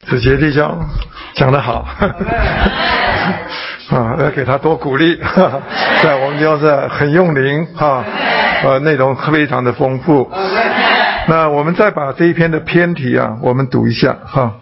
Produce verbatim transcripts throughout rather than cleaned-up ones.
子杰弟兄讲得好啊，要给他多鼓励。在我们就是很用灵哈，呃，内容非常的丰富。那我们再把这一篇的篇题啊，我们读一下哈。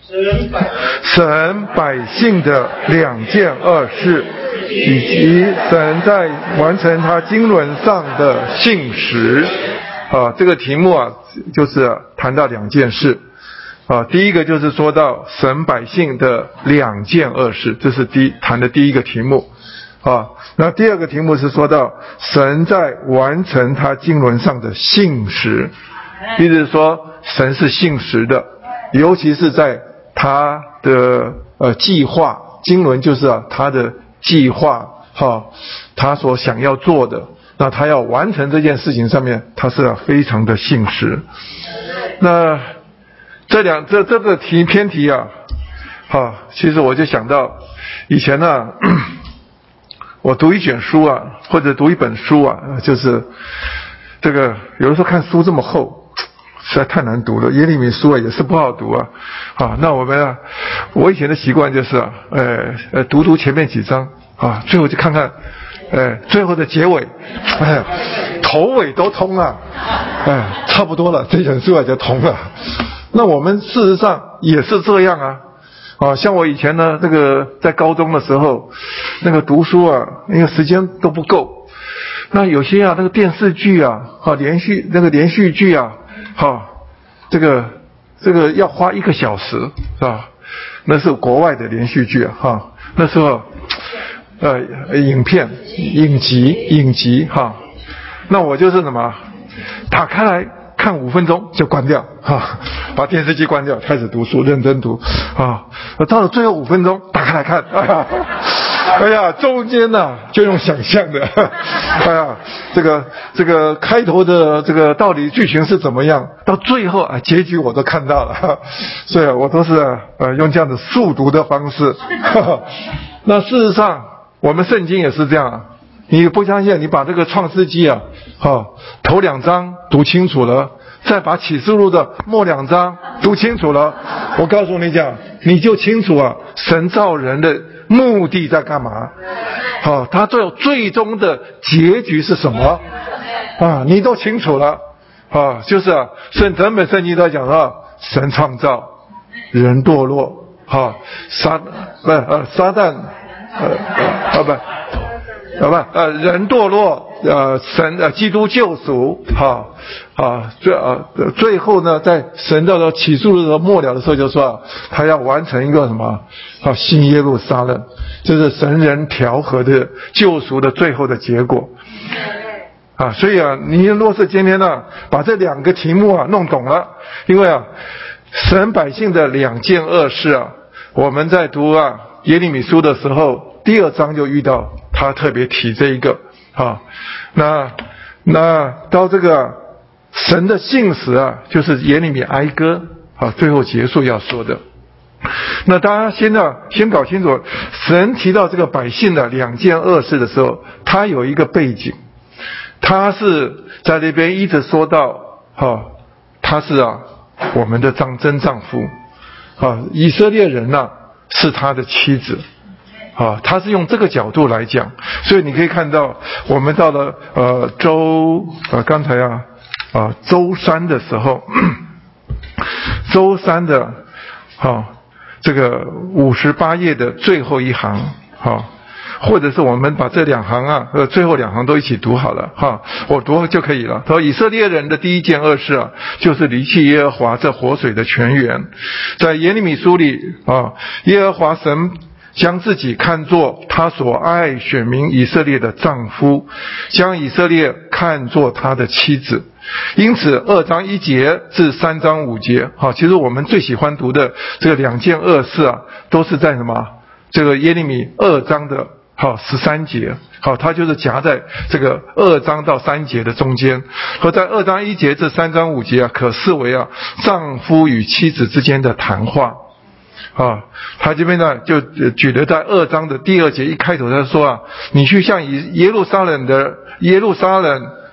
神百姓的两件恶事，以及神在完成他经纶上的信实啊，这个题目啊，就是谈到两件事啊。第一个就是说到神百姓的两件恶事，这是第谈的第一个题目啊。那第二个题目是说到神在完成他经纶上的信实，意思是说神是信实的，尤其是在他的呃计划，经纶就是啊他的计划哈、啊，他所想要做的，那他要完成这件事情上面，他是、啊、非常的信实。那这两这这个题篇题啊，啊，其实我就想到以前呢、啊，我读一卷书啊，或者读一本书啊，就是这个有的时候看书这么厚。实在太难读了，耶利米书啊也是不好读啊，啊，那我们啊，我以前的习惯就是啊，呃呃，读读前面几章啊，最后就看看，呃，最后的结尾，哎，头尾都通啊，哎，差不多了，这本书啊就通了。那我们事实上也是这样啊，啊，像我以前呢，这个在高中的时候，那个读书啊，那个时间都不够，那有些啊，那个电视剧啊，啊，连续那个连续剧啊。好，这个这个要花一个小时是吧？那是国外的连续剧啊，哈，那时候呃影片影集影集哈，那我就是什么打开来看五分钟就关掉哈，把电视机关掉，开始读书认真读啊，到了最后五分钟打开来看，哎呀。哎呀，中间呢、啊、就用想象的，哎呀，这个这个开头的这个到底剧情是怎么样，到最后啊结局我都看到了，所以我都是呃用这样的速读的方式。那事实上，我们圣经也是这样啊。你不相信，你把这个创世纪啊，哈，头两章读清楚了，再把启示录的末两章读清楚了，我告诉你讲，你就清楚啊，神造人的目的在干嘛？好，他最后最终的结局是什么？啊，你都清楚了啊，就是啊，圣整本圣经都讲到神创造，人堕落，哈，撒不呃撒旦呃啊不。好吧，呃，人堕落，呃，神呃，基督救赎，哈，啊，最呃最后呢，在神到了启示录的末了的时候，就说、啊、他要完成一个什么，啊，新耶路撒冷，就是神人调和的救赎的最后的结果，啊，所以啊，你若是今天呢、啊，把这两个题目啊弄懂了，因为啊，神百姓的两件恶事啊，我们在读啊耶利米书的时候，第二章就遇到。他特别提这一个啊，那那到这个神的信实啊，就是耶利米哀歌啊，最后结束要说的。那大家先呢，先搞清楚，神提到这个百姓的两件恶事的时候，他有一个背景，他是在那边一直说到，哈、啊，他是啊我们的丈真丈夫啊，以色列人呐、啊、是他的妻子。啊，他是用这个角度来讲，所以你可以看到，我们到了呃周呃刚才啊啊周三的时候，周三的啊这个五十八页的最后一行啊，或者是我们把这两行啊呃最后两行都一起读好了哈、啊，我读就可以了。他说以色列人的第一件恶事啊，就是离弃耶和华这活水的泉源，在耶利米书里啊，耶和华神。将自己看作他所爱选民以色列的丈夫，将以色列看作他的妻子。因此二章一节至三章五节，好，其实我们最喜欢读的这个两件恶事啊，都是在什么？这个耶利米二章的好十三节，好，它就是夹在这个二章到三节的中间，和在二章一节至三章五节啊，可视为啊丈夫与妻子之间的谈话。啊，他这边呢就举了在二章的第二节一开头，他说啊，你去向以耶路撒冷的耶路撒冷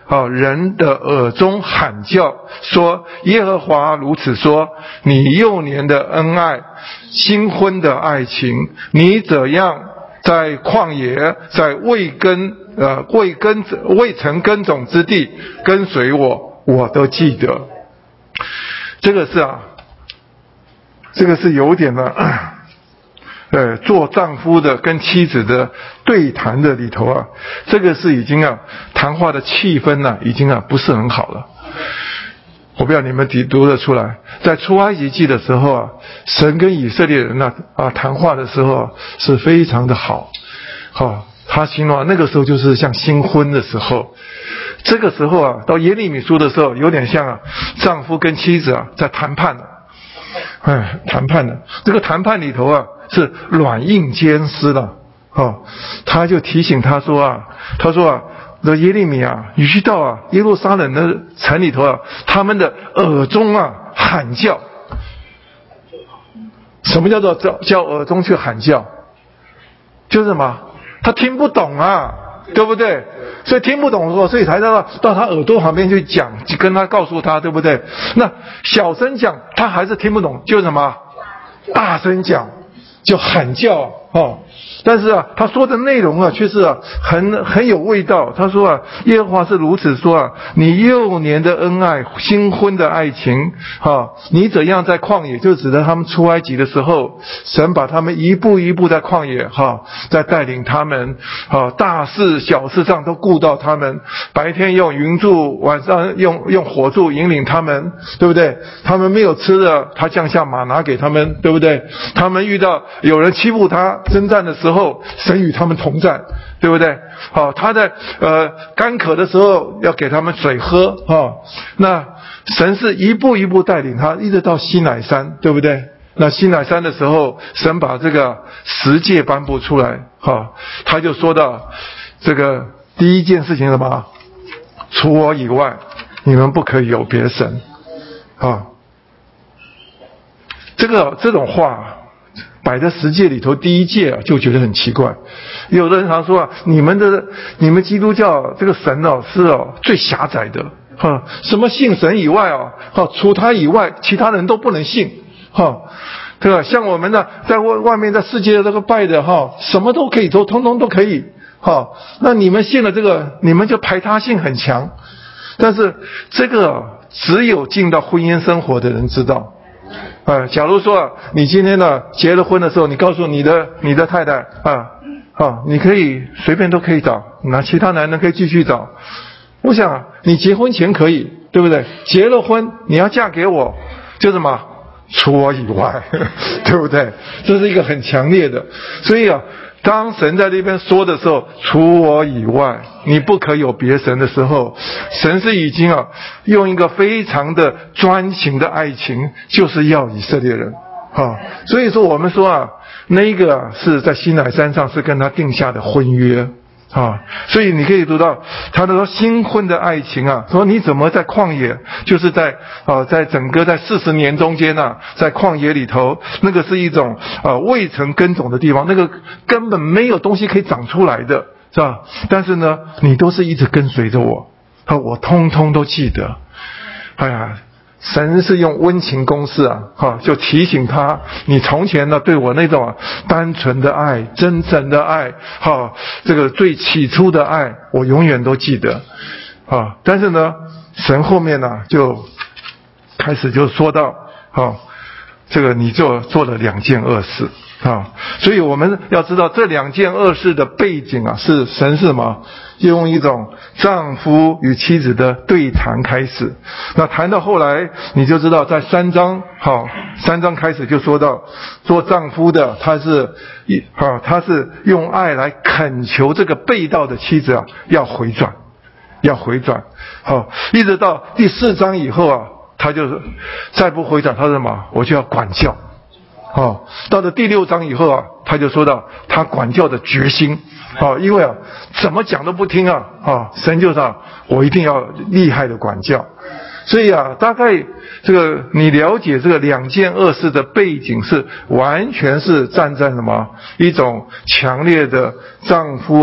啊人的耳中喊叫，说耶和华如此说，你幼年的恩爱，新婚的爱情，你怎样在旷野，在未耕呃未耕未曾耕种之地跟随我，我都记得。这个是啊，这个是有点的，呃，做丈夫的跟妻子的对谈的里头啊，这个是已经啊，谈话的气氛呢、啊，已经啊不是很好了。我不知道你们读读得出来，在出埃及记的时候啊，神跟以色列人呢 啊, 啊谈话的时候、啊、是非常的好，好、哦，他形容、啊、那个时候就是像新婚的时候。这个时候啊，到耶利米书的时候，有点像啊，丈夫跟妻子啊在谈判的，哎，谈判的。这个谈判里头啊，是软硬兼施的，哦，他就提醒他说啊，他说啊，那耶利米啊，你去到啊耶路撒冷的城里头啊，他们的耳中啊喊叫。什么叫做叫叫耳中去喊叫？就是什么？他听不懂啊。对不对？所以听不懂的时候，所以才到到他耳朵旁边去讲，跟他告诉他，对不对？那小声讲，他还是听不懂，就什么大声讲，就喊叫哦。但是啊，他说的内容啊，却是啊很很有味道。他说啊，耶和华是如此说啊，你幼年的恩爱，新婚的爱情，哈、哦，你怎样在旷野，就指的他们出埃及的时候，神把他们一步一步在旷野哈、哦，在带领他们，啊、哦，大事小事上都顾到他们，白天用云柱，晚上用用火柱引领他们，对不对？他们没有吃的，他降下马拿给他们，对不对？他们遇到有人欺负他，征战的时候。后神与他们同在，对不对？好、哦，他在呃干渴的时候要给他们水喝啊、哦。那神是一步一步带领他，一直到西乃山，对不对？那西乃山的时候，神把这个十诫颁布出来，哈、哦，他就说到这个第一件事情什么？除我以外，你们不可以有别神啊、哦。这个这种话。摆在十诫里头，第一诫啊，就觉得很奇怪。有的人常说啊，你们的你们基督教这个神哦是哦最狭窄的，哈，什么信神以外哦，哈，除他以外，其他人都不能信，哈，对吧？像我们呢，在外外面在世界这个拜的哈，什么都可以都通通都可以，哈，那你们信了这个，你们就排他性很强，但是这个只有进到婚姻生活的人知道。啊，假如说啊，你今天呢结了婚的时候，你告诉你的你的太太啊，啊，你可以随便都可以找，那其他男人可以继续找。我想啊，你结婚前可以，对不对？结了婚你要嫁给我，就什么除我以外，对不对？这是一个很强烈的，所以啊。当神在那边说的时候，除我以外你不可有别神的时候，神是已经啊用一个非常的专情的爱情，就是要以色列人啊。所以说我们说啊，那个啊是在西乃山上是跟他定下的婚约啊，所以你可以读到他的说新婚的爱情啊，说你怎么在旷野，就是在啊，在整个在四十年中间啊，在旷野里头，那个是一种啊未曾耕种的地方，那个根本没有东西可以长出来的，是吧？但是呢，你都是一直跟随着我，啊，我通通都记得，哎呀。神是用温情攻势啊，哈，就提醒他，你从前呢对我那种、啊、单纯的爱、真诚的爱，哈，这个最起初的爱，我永远都记得，啊，但是呢，神后面呢就开始就说到，哈，这个你就做了两件恶事。啊，所以我们要知道这两件恶事的背景啊，是神是什么？用一种丈夫与妻子的对谈开始。那谈到后来，你就知道在三章，好，三章开始就说到，做丈夫的他是，啊，他是用爱来恳求这个背道的妻子啊，要回转，要回转。好，一直到第四章以后啊，他就是再不回转，他说什么？我就要管教。哦，到了第六章以后啊，他就说到他管教的决心。哦，因为啊，怎么讲都不听啊，啊，神就说，我一定要厉害的管教。所以啊，大概这个你了解这个两件恶事的背景是完全是站在什么一种强烈的丈夫啊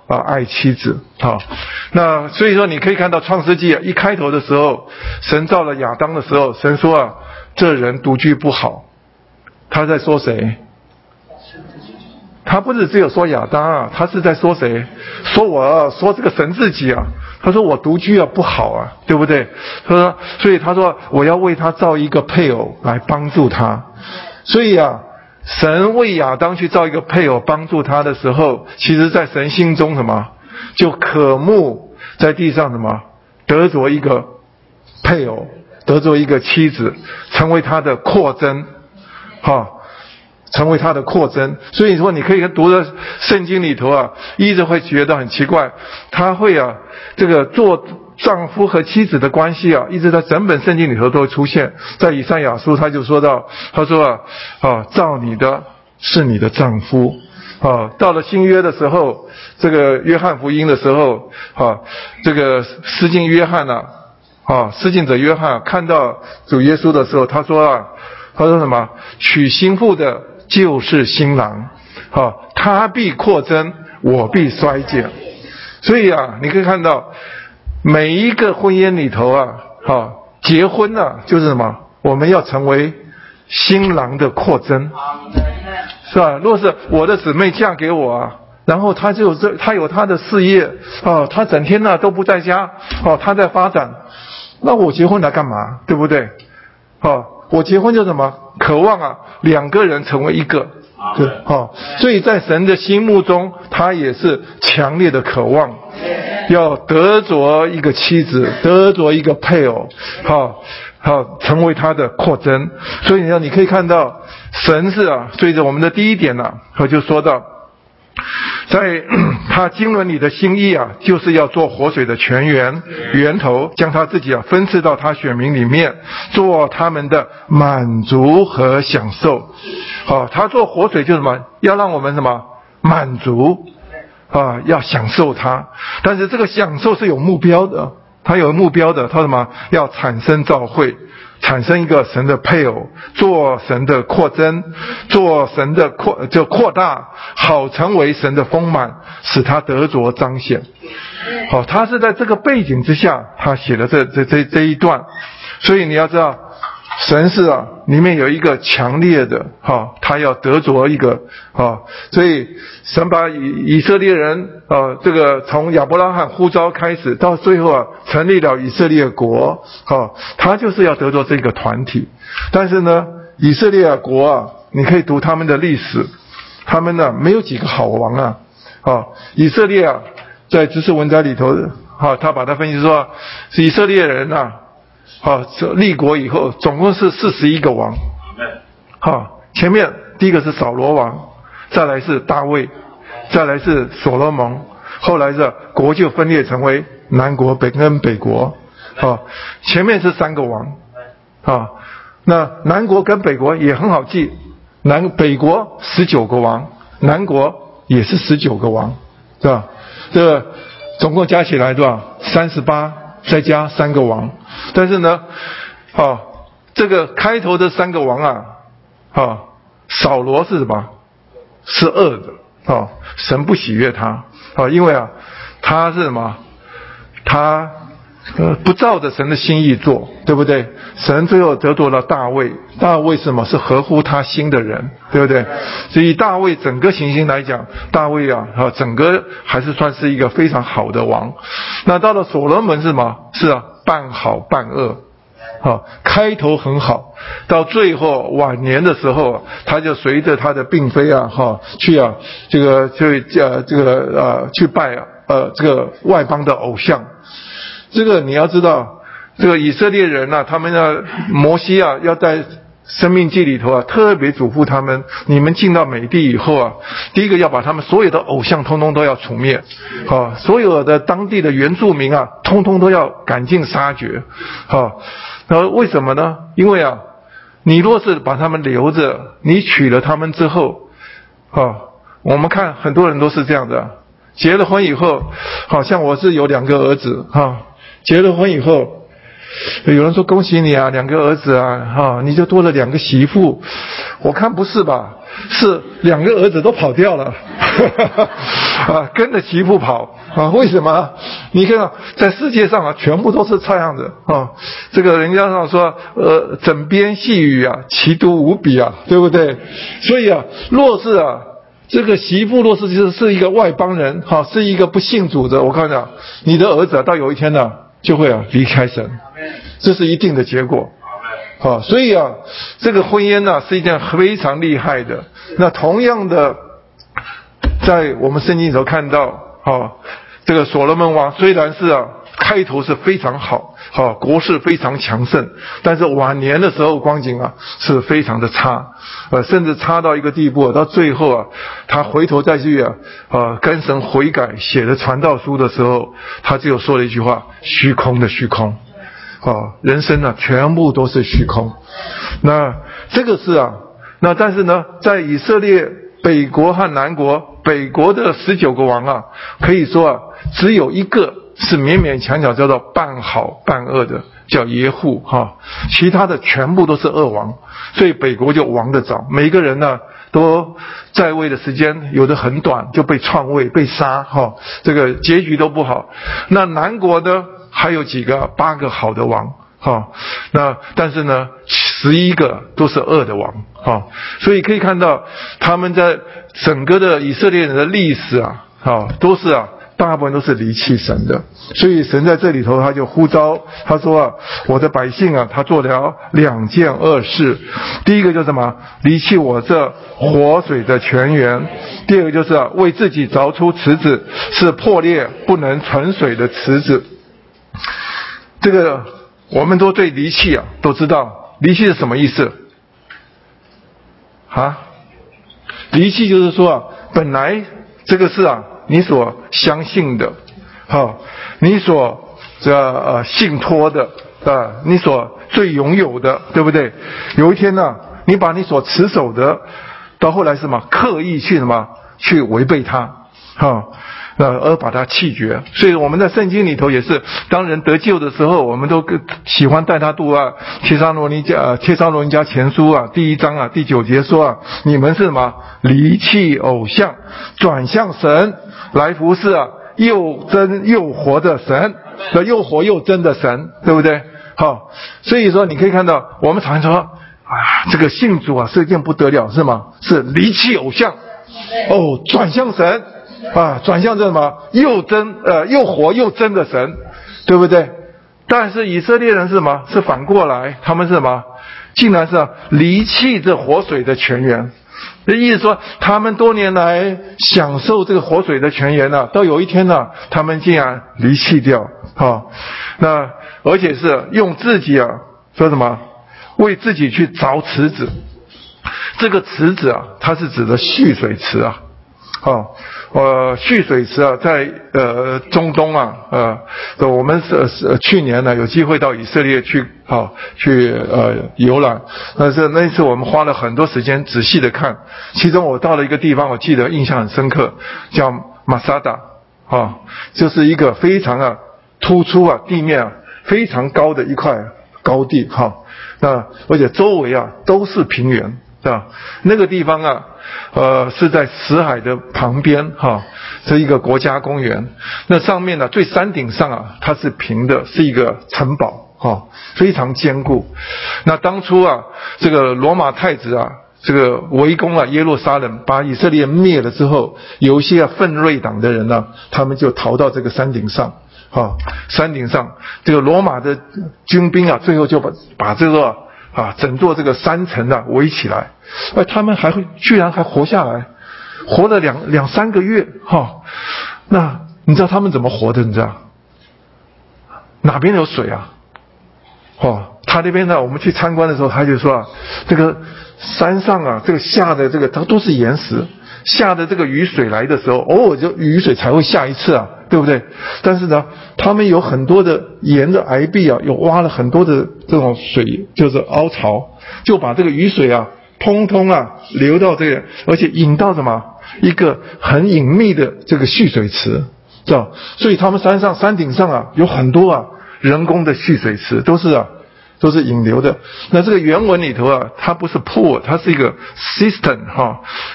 啊爱妻子。好，那所以说你可以看到创世纪啊，一开头的时候，神造了亚当的时候，神说啊，这人独居不好。他在说谁？他不是只有说亚当啊，他是在说谁？说我啊，说这个神自己啊。他说我独居啊不好啊，对不对？他说，所以他说我要为他造一个配偶来帮助他。所以啊，神为亚当去造一个配偶帮助他的时候，其实在神心中什么？就渴慕在地上什么？得着一个配偶，得着一个妻子，成为他的扩增，哈。成为他的扩增。所以说你可以读的圣经里头啊，一直会觉得很奇怪，他会啊这个做丈夫和妻子的关系啊，一直在整本圣经里头都会出现。在以赛亚书他就说到，他说啊啊造你的是你的丈夫啊。到了新约的时候，这个约翰福音的时候啊，这个施浸约翰啊啊施浸者约翰看到主耶稣的时候，他说啊他说什么？娶新妇的就是新郎，啊，他必扩增，我必衰减。所以啊，你可以看到每一个婚姻里头啊，啊，结婚啊，就是什么？我们要成为新郎的扩增，是吧？若是我的姊妹嫁给我啊，然后她就这，她有她的事业啊，她整天呢都不在家，哦，她在发展，那我结婚来干嘛？对不对？哦。我结婚就什么？渴望啊，两个人成为一个，对，哦，所以在神的心目中，他也是强烈的渴望，要得着一个妻子，得着一个配偶，好，好，成为他的扩增。所以呢，你可以看到，神是啊，随着我们的第一点呢、啊，他就说到。在他经纶里的心意啊，就是要做活水的泉源源头，将他自己啊分赐到他选民里面，做他们的满足和享受。好、啊，他做活水就是什么？要让我们什么满足啊，要享受它。但是这个享受是有目标的，他有目标的，他什么？要产生召会。产生一个神的配偶，做神的扩增，做神的扩就扩大，好成为神的丰满，使他得着彰显。好，他是在这个背景之下，他写了这这这这一段。所以你要知道，神是啊，里面有一个强烈的哈，他要得着一个啊，所以神把以以色列人啊，这个从亚伯拉罕呼召开始，到最后啊，成立了以色列国，啊，他就是要得着这个团体。但是呢，以色列国啊，你可以读他们的历史，他们呢没有几个好王啊，啊，以色列啊，在知识文摘里头，啊，他把它分析说，是以色列人啊。好，立国以后总共是四十一个王。好，前面第一个是扫罗王，再来是大卫，再来是所罗门，后来是国就分裂成为南国北跟北国。好，前面是三个王。好，那南国跟北国也很好记，南北国十九个王，南国也是十九个王，是吧？这个总共加起来多少？三十八，再加三个王。但是呢，哦，这个开头的三个王啊，哦，扫罗是什么？是恶的，哦，神不喜悦他，哦，因为啊，他是什么？他呃不照着神的心意做，对不对？神最后得着了大卫，大卫是什么？是合乎他心的人，对不对？所以大卫整个情形来讲，大卫啊，啊，整个还是算是一个非常好的王。那到了所罗门是什么？是啊。半好半恶，好，开头很好，到最后晚年的时候，他就随着他的并非啊，哈，去啊，这个去呃这个呃去拜啊呃这个外邦的偶像。这个你要知道，这个以色列人啊，他们要摩西啊，要在生命记里头啊，特别嘱咐他们，你们进到美地以后啊，第一个要把他们所有的偶像通通都要除灭，啊，所有的当地的原住民啊，通通都要赶尽杀绝，啊，然后为什么呢？因为啊，你若是把他们留着，你娶了他们之后，啊，我们看很多人都是这样的，结了婚以后，好像我是有两个儿子，哈，结了婚以后。有人说恭喜你啊，两个儿子啊，哈，你就多了两个媳妇。我看不是吧？是两个儿子都跑掉了。 啊，跟着媳妇跑啊？为什么？你看在世界上啊，全部都是这样的啊。这个人家上说，呃，枕边细语啊，奇毒无比啊，对不对？所以啊，若是啊，这个媳妇若是就是是一个外邦人，哈、啊，是一个不信主的，我看讲，你的儿子啊，到有一天呢、啊，就会啊离开神，这是一定的结果。好、啊，所以啊，这个婚姻呢、啊、是一件非常厉害的。那同样的，在我们圣经里头看到，啊，这个所罗门王虽然是啊开头是非常好，好、啊、国势非常强盛，但是晚年的时候光景啊是非常的差，呃，甚至差到一个地步，到最后啊，他回头再去啊，呃，跟神悔改，写了传道书的时候，他只有说了一句话：虚空的虚空。啊，人生呢、啊，全部都是虚空。那这个是啊，那但是呢，在以色列北国和南国，北国的十九个王啊，可以说啊，只有一个是勉勉强强叫做半好半恶的，叫耶户哈、啊，其他的全部都是恶王，所以北国就亡得早。每个人呢，都在位的时间有的很短，就被篡位、被杀哈、啊，这个结局都不好。那南国呢？还有几个八个好的王，哈、哦，那但是呢，十一个都是恶的王，哈、哦，所以可以看到他们在整个的以色列人的历史啊，哈、哦，都是啊，大部分都是离弃神的。所以神在这里头他就呼召，他说啊，我的百姓啊，他做了两件恶事。第一个就是什么？离弃我这活水的泉源。第二个就是啊，为自己凿出池子，是破裂不能存水的池子。这个我们都对离弃啊都知道，离弃是什么意思啊？离弃就是说啊，本来这个是啊你所相信的，好、啊，你所这呃信托的啊，你所最拥有的，对不对？有一天呢、啊，你把你所持守的，到后来是什么？刻意去什么？去违背它，哈、啊。呃，而把它弃绝。所以我们在圣经里头也是，当人得救的时候，我们都喜欢带他读啊，帖撒罗尼迦呃帖撒罗尼迦前书啊，第一章啊，第九节说啊，你们是什么？离弃偶像，转向神，来服侍啊，又真又活的神，又活又真的神，对不对？好，所以说你可以看到，我们常说啊，这个信主啊是一件不得了，是吗？是离弃偶像，哦，转向神。啊，转向这什么又真呃又活又真的神，对不对？但是以色列人是什么？是反过来，他们是什么？竟然是、啊、离弃这活水的泉源。这意思说，他们多年来享受这个活水的泉源呢、啊，到有一天呢、啊，他们竟然离弃掉，哈、哦，那而且是用自己啊说什么？为自己去凿池子。这个池子啊，它是指的蓄水池啊。哦，呃，蓄水池啊，在呃中东啊，呃，我们是是去年呢有机会到以色列去，好、哦、去呃游览，但是那一次我们花了很多时间仔细的看，其中我到了一个地方，我记得印象很深刻，叫马萨达，啊、哦，就是一个非常啊突出啊地面啊非常高的一块高地，哈、哦，那而且周围啊都是平原。是吧？那个地方啊，呃，是在死海的旁边哈，是一个国家公园。那上面呢，最山顶上啊，它是平的，是一个城堡哈，非常坚固。那当初啊，这个罗马太子啊，这个围攻啊耶路撒冷，把以色列灭了之后，有一些啊奋锐党的人呢、啊，他们就逃到这个山顶上。哈，山顶上这个罗马的军兵啊，最后就把把这个。啊，整座这个山城啊围起来，而他们还会居然还活下来，活了两两三个月哈、哦。那你知道他们怎么活的？你知道哪边有水啊？哦，他那边呢，我们去参观的时候，他就说啊，这个山上啊，这个下的这个它都是岩石，下的这个雨水来的时候，偶尔就雨水才会下一次啊，对不对？但是呢，他们有很多的沿着崖壁啊，有挖了很多的这种水，就是凹槽，就把这个雨水啊，通通啊流到这个，而且引到什么一个很隐秘的这个蓄水池，知道？所以他们山上山顶上啊，有很多啊人工的蓄水池，都是啊。都是引流的。那这个原文里头啊，它不是 pool， 它是一个 cistern 哈、哦、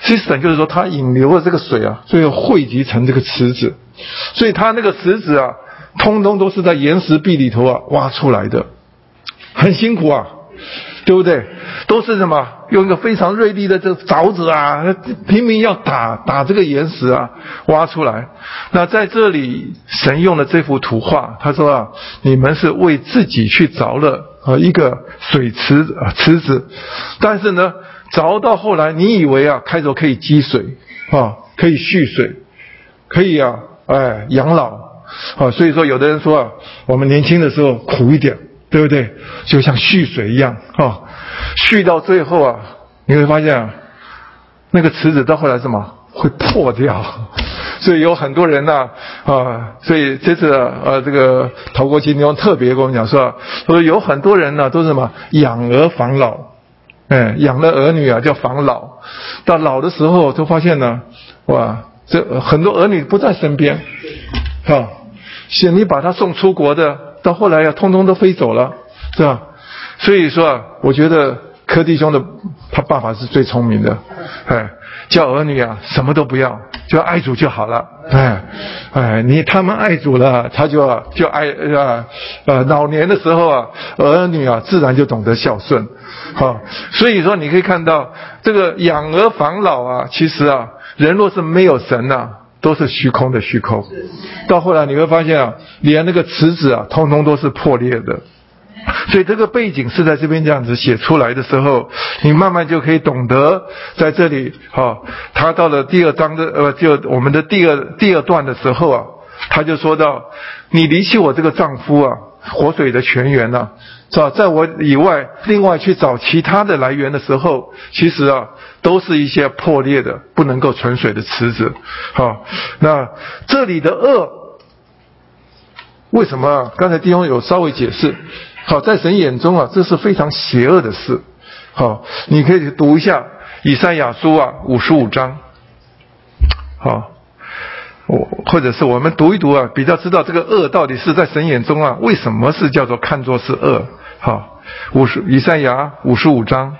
cistern 就是说它引流的这个水啊，最后汇集成这个池子，所以它那个池子啊，通通都是在岩石壁里头啊挖出来的，很辛苦啊，对不对？都是什么？用一个非常锐利的这个凿子啊，拼命要打打这个岩石啊，挖出来。那在这里，神用了这幅图画，他说啊，你们是为自己去凿了呃一个水池啊池子，但是呢，凿到后来，你以为啊，开头可以积水啊，可以蓄水，可以啊，哎养老啊，所以说有的人说啊，我们年轻的时候苦一点，对不对？就像蓄水一样啊。蓄到最后啊，你会发现啊，那个池子到后来什么会破掉，所以有很多人呢 啊, 啊，所以这次呃这个陶国清弟兄特别跟我们讲说，说有很多人呢都是什么养儿防老，哎，养了儿女啊叫防老，到老的时候就发现呢，哇，这很多儿女不在身边，啊，是你把他送出国的，到后来呀、啊，通通都飞走了，是吧？所以说啊，我觉得柯弟兄的他爸爸是最聪明的，哎，叫儿女啊什么都不要，就爱主就好了，哎，哎，你他们爱主了，他就就爱啊呃老年的时候啊，儿女啊自然就懂得孝顺，好，所以说你可以看到这个养儿防老啊，其实啊，人若是没有神啊，都是虚空的虚空，到后来你会发现啊，连那个池子啊，通通都是破裂的。所以这个背景是在这边这样子写出来的时候，你慢慢就可以懂得，在这里，哦，他到了第二章的呃，就我们的第二第二段的时候啊，他就说到，你离弃我这个丈夫啊，活水的泉源啊，是吧？在我以外，另外去找其他的来源的时候，其实啊，都是一些破裂的、不能够存水的池子。好，那这里的恶，为什么啊？刚才弟兄有稍微解释。好，在神眼中啊，这是非常邪恶的事。好，你可以读一下以赛亚书啊五十五章。好，我或者是我们读一读啊，比较知道这个恶到底是在神眼中啊，为什么是叫做看作是恶？好，五十以赛亚五十五章。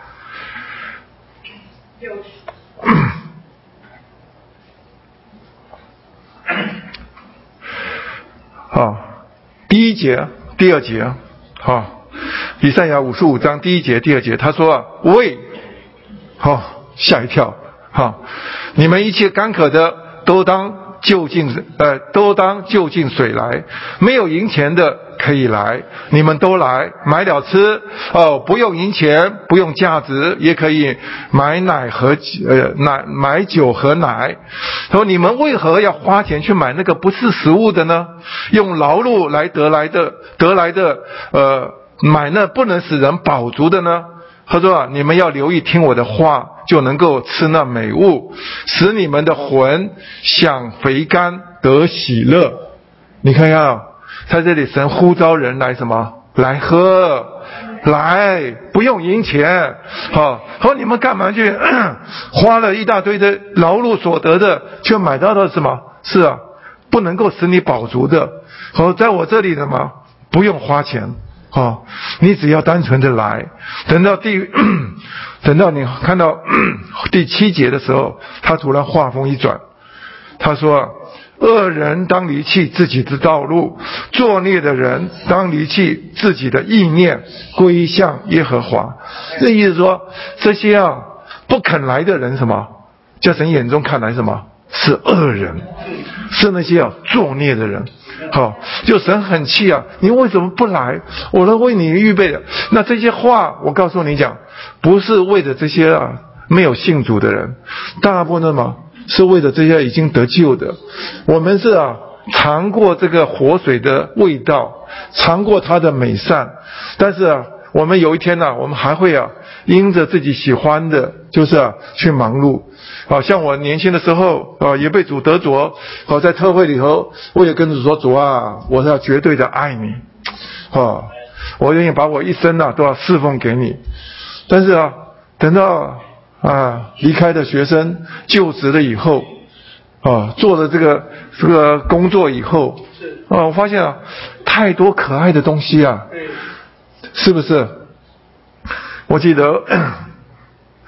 好，第一节、第二节。好，以赛亚五十五章第一节、第二节，他说啊，喂，好，吓一跳，好，你们一切干渴的都当就近呃，都当就近水来，没有银钱的可以来，你们都来买了吃哦，不用银钱，不用价值，也可以买奶和呃奶买酒和奶。说你们为何要花钱去买那个不是食物的呢？用劳碌来得来的得来的呃买那不能使人饱足的呢？他说啊，你们要留意听我的话，就能够吃那美物，使你们的魂享肥甘得喜乐。你看看啊，在这里神呼召人来什么？来喝，来，不用银钱。好，好，你们干嘛去花了一大堆的劳碌所得的，却买到了什么？是啊，不能够使你饱足的。好，在我这里什么？不用花钱。哦，你只要单纯的来，等到第，等到你看到第七节的时候，他突然话锋一转，他说：“恶人当离弃自己的道路，作孽的人当离弃自己的意念，归向耶和华。”这意思说，这些啊不肯来的人，什么？在神眼中看来，什么是恶人？是那些啊作孽的人。好，就神很气啊！你为什么不来？我都为你预备的。那这些话，我告诉你讲，不是为了这些啊没有信主的人，大部分嘛是为了这些已经得救的。我们是啊尝过这个活水的味道，尝过它的美善，但是啊，我们有一天呢、啊，我们还会啊因着自己喜欢的，就是啊去忙碌。好像我年轻的时候啊，也被主得着。好，在特会里头，我也跟主说：“主啊，我是要绝对的爱你，啊，我愿意把我一生啊都要侍奉给你。”但是啊，等到啊离开的学生就职了以后，啊，做了这个这个工作以后，啊，我发现啊，太多可爱的东西啊，是不是？我记得。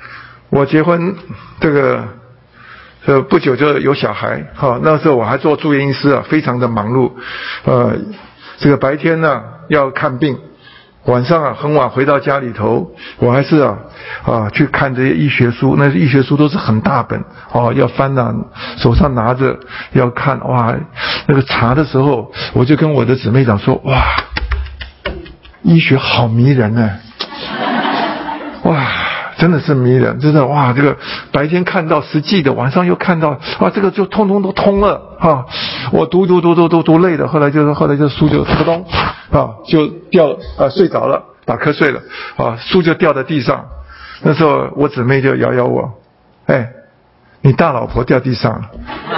我结婚这个呃不久就有小孩，哈，那时候我还做住院医师啊，非常的忙碌，呃，这个白天呢要看病，晚上啊很晚回到家里头，我还是啊啊去看这些医学书，那医学书都是很大本哦，要翻啊，手上拿着要看，哇，那个查的时候，我就跟我的姊妹讲说，哇，医学好迷人呢，哇。真的是迷人，真的哇！这个白天看到实际的，晚上又看到啊，这个就通通都通了啊！我读读读读读读累了，后来就是后来这书就扑通啊就掉啊睡着了，打瞌睡了啊，书就掉在地上。那时候我姊妹就摇摇我，哎，你大老婆掉地上了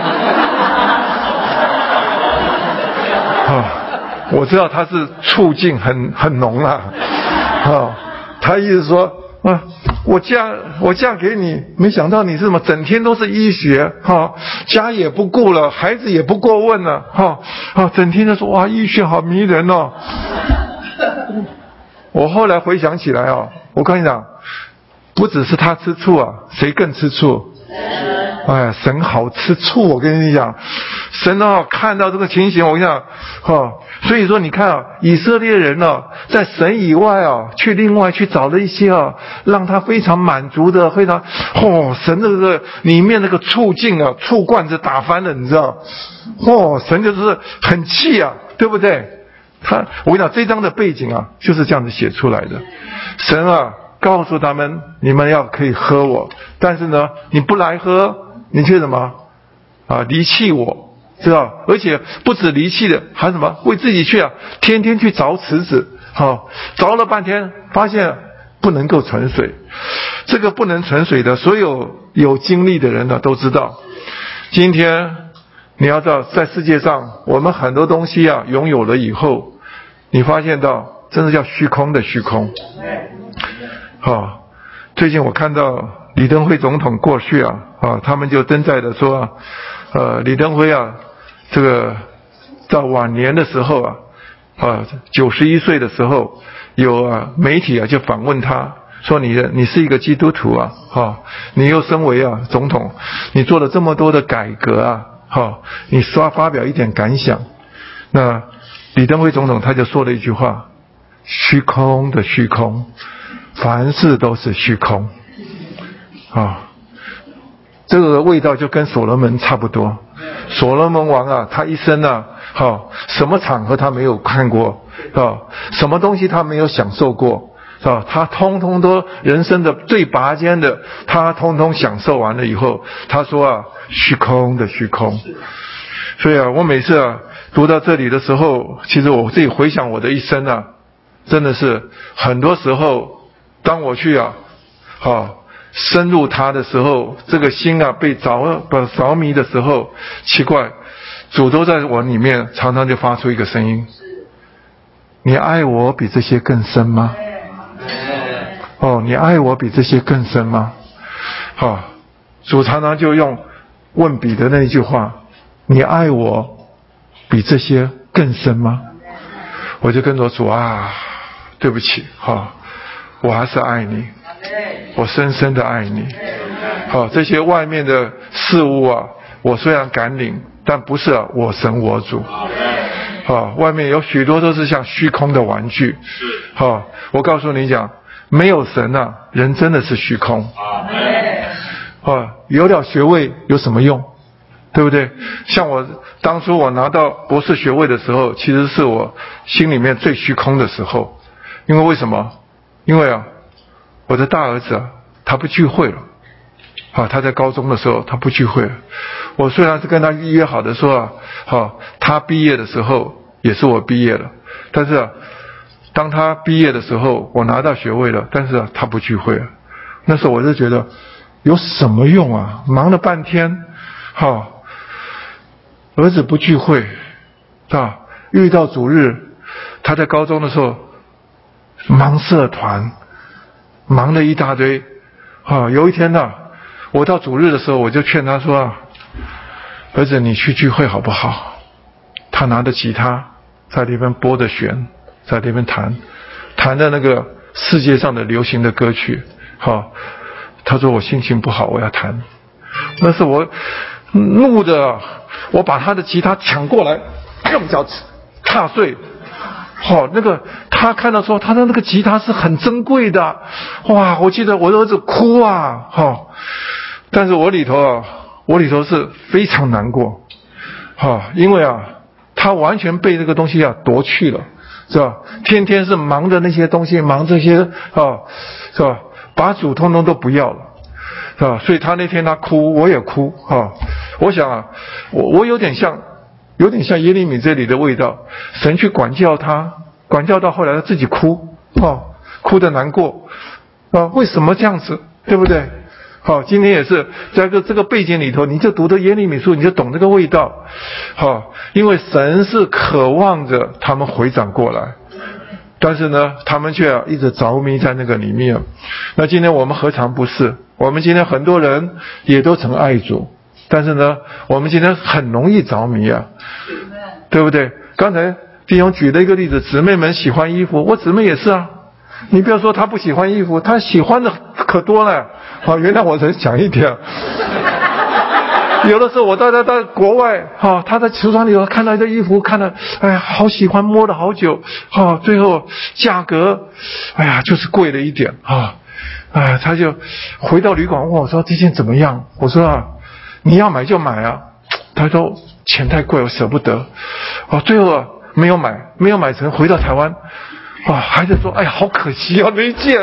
啊！我知道她是处境很很浓啦啊，她意思说。啊，我嫁我嫁给你，没想到你是什么，整天都是医学，哈，家也不顾了，孩子也不过问了，哈，啊，整天就说哇，医学好迷人哦。我后来回想起来哦，我跟你讲，不只是他吃醋啊，谁更吃醋？哎，神好吃醋，我跟你讲，神哦，看到这个情形，我跟你讲，哦，所以说你看啊，以色列人呢、啊，在神以外啊，去另外去找了一些啊，让他非常满足的，非常哦，神的这个里面那个处境啊，醋罐子打翻了，你知道？哦，神就是很气啊，对不对？他，我跟你讲，这章的背景啊，就是这样子写出来的。神啊，告诉他们，你们要可以喝我，但是呢，你不来喝，你却什么啊？离弃我，知道？而且不止离弃的，还什么？为自己去啊，天天去凿池子，好、哦，凿了半天，发现不能够存水。这个不能存水的，所有有经历的人呢，都知道。今天你要知道，在世界上，我们很多东西啊，拥有了以后，你发现到，真的叫虚空的虚空。好、哦，最近我看到李登辉总统过去啊，啊，他们就登载的说、啊，呃，李登辉啊，这个到晚年的时候啊，啊，九十一岁的时候，有啊媒体啊就访问他，说你你是一个基督徒啊，哈、啊，你又身为啊总统，你做了这么多的改革啊，哈、啊，你刷发表一点感想。那李登辉总统他就说了一句话：虚空的虚空。凡事都是虚空啊，这个味道就跟所罗门差不多。所罗门王啊，他一生啊，好、啊、什么场合他没有看过啊，什么东西他没有享受过啊，他通通都人生的最拔尖的，他通通享受完了以后，他说啊，虚空的虚空。所以啊，我每次啊读到这里的时候，其实我自己回想我的一生啊，真的是很多时候。当我去啊，好、啊、深入他的时候，这个心啊被着被着迷的时候，奇怪，主都在我里面，常常就发出一个声音：你爱我比这些更深吗？哦，你爱我比这些更深吗？好、啊，主常常就用问彼得那一句话：你爱我比这些更深吗？我就跟着主啊，对不起，好、啊。我还是爱你，我深深的爱你。好、哦，这些外面的事物啊，我虽然敢领，但不是、啊、我神我主。好、哦，外面有许多都是像虚空的玩具。好、哦，我告诉你讲，没有神啊，人真的是虚空。哦，有了学位有什么用？对不对？像我当初我拿到博士学位的时候，其实是我心里面最虚空的时候。因为为什么？因为啊，我的大儿子啊，他不聚会了，啊，他在高中的时候他不聚会了。我虽然是跟他预约好的说啊，好，他毕业的时候也是我毕业了，但是啊，当他毕业的时候，我拿到学位了，但是啊，他不聚会了。那时候我就觉得有什么用啊？忙了半天，好，儿子不聚会，啊，遇到主日，他在高中的时候。忙社团，忙了一大堆，啊，有一天呢、啊，我到主日的时候，我就劝他说啊，儿子，你去聚会好不好？他拿着吉他在那边拨着弦，在那边弹，弹的那个世界上的流行的歌曲，好、啊， 他说我心情不好，我要弹。那是我怒的，我把他的吉他抢过来，用脚踏碎。好、哦，那个他看到说他的那个吉他是很珍贵的，哇！我记得我的儿子哭啊，哈、哦！但是我里头啊，我里头是非常难过，哈、哦，因为啊，他完全被这个东西啊夺去了，是吧？天天是忙着那些东西，忙这些啊，是吧？把主通通都不要了，是吧？所以他那天他哭，我也哭，哈、哦！我想啊，我我有点像。有点像耶利米这里的味道，神去管教他，管教到后来他自己哭，哦，哭得难过，啊，为什么这样子，对不对？好、哦，今天也是在这个这个背景里头，你就读的耶利米书，你就懂这个味道，好、哦，因为神是渴望着他们回转过来，但是呢，他们却、啊、一直着迷在那个里面。那今天我们何尝不是？我们今天很多人也都曾爱主。但是呢，我们今天很容易着迷啊，对不对？刚才弟兄举了一个例子，姊妹们喜欢衣服，我姊妹也是啊。你不要说她不喜欢衣服，她喜欢的可多了。好、哦，原来我才讲一点。有的时候我到在到国外，哈、哦，她在橱窗里头看到一个衣服，看了，哎呀，好喜欢，摸了好久，哈、哦，最后价格，哎呀，就是贵了一点啊，哦，哎，她就回到旅馆问我说这件怎么样？我说啊。你要买就买啊，他说钱太贵，我舍不得。哦，最后啊没有买，没有买成，回到台湾，啊，孩子说，哎呀，好可惜啊，那一件。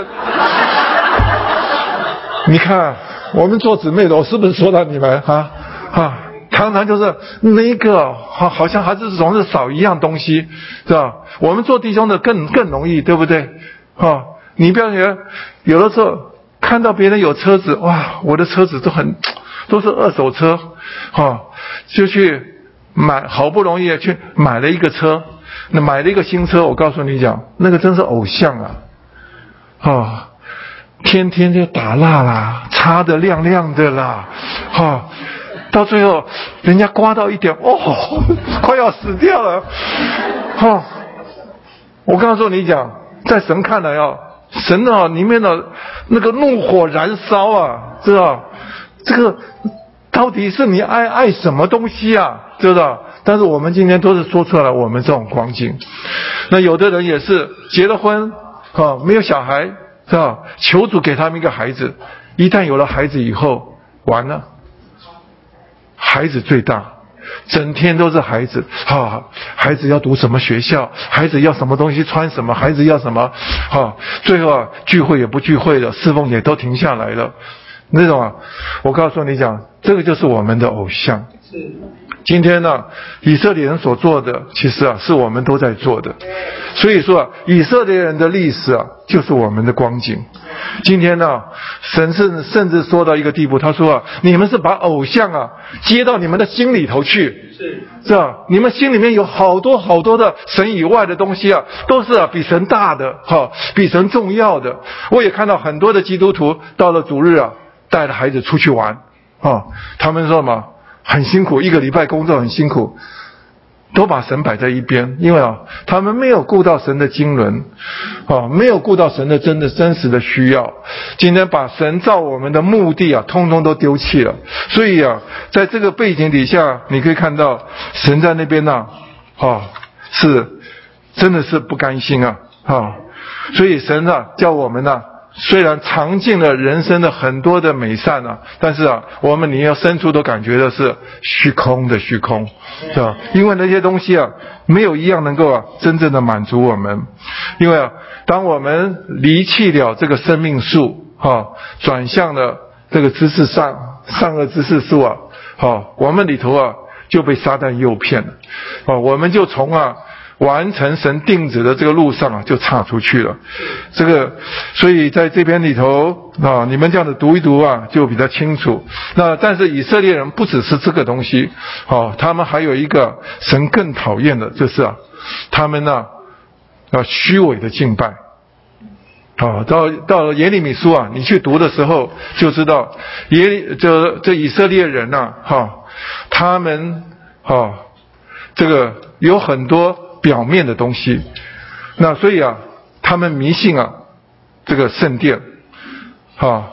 你看，我们做姊妹的，我是不是说到你们啊啊？常常就是那个，好，好像还是总是少一样东西，是吧？我们做弟兄的更更容易，对不对？啊，你不要觉得有的时候看到别人有车子，哇，我的车子都很。都是二手车，哦，就去买，好不容易去买了一个车，那买了一个新车，我告诉你讲，那个真是偶像啊，哦，天天就打蜡啦，擦得亮亮的啦，哦，到最后人家刮到一点，哦，快要死掉了，哦，我告诉你讲，在神看来啊，神啊里面的那个怒火燃烧啊，知道？这个到底是你爱爱什么东西啊？知道？但是我们今天都是说出来我们这种光景。那有的人也是结了婚，啊，没有小孩，是吧？求主给他们一个孩子，一旦有了孩子以后，完了，孩子最大，整天都是孩子，啊，孩子要读什么学校，孩子要什么东西穿什么，孩子要什么，啊，最后啊聚会也不聚会了，侍奉也都停下来了。那种啊，我告诉你讲，这个就是我们的偶像。今天呢，以色列人所做的，其实啊，是我们都在做的。所以说啊，以色列人的历史啊，就是我们的光景。今天呢，神甚甚至说到一个地步，他说啊，你们是把偶像啊接到你们的心里头去，是是吧？你们心里面有好多好多的神以外的东西啊，都是啊比神大的，哈、哦，比神重要的。我也看到很多的基督徒到了主日啊。带着孩子出去玩，啊，他们说嘛，很辛苦，一个礼拜工作很辛苦，都把神摆在一边，因为啊，他们没有顾到神的经纶，啊，没有顾到神的真的真实的需要，今天把神造我们的目的啊，通通都丢弃了。所以啊，在这个背景底下，你可以看到神在那边呢、啊，啊，是真的是不甘心啊，啊，所以神啊，叫我们呢、啊。虽然尝尽了人生的很多的美善啊，但是啊，我们你要深处都感觉的是虚空的虚空，是吧？因为那些东西啊，没有一样能够啊真正的满足我们。因为啊，当我们离弃了这个生命树，哈、啊，转向了这个知识上善恶知识树啊，好、啊，我们里头啊就被撒旦诱骗了，啊，我们就从啊。完成神定旨的这个路上啊，就岔出去了。这个，所以在这边里头啊，你们这样的读一读啊，就比较清楚。那但是以色列人不只是这个东西，哦，他们还有一个神更讨厌的，就是啊，他们呢啊虚伪的敬拜。好，到到了耶利米书啊，你去读的时候就知道，耶这这以色列人呐、啊，哈，他们哈这个有很多。表面的东西，那所以啊，他们迷信啊，这个圣殿，啊，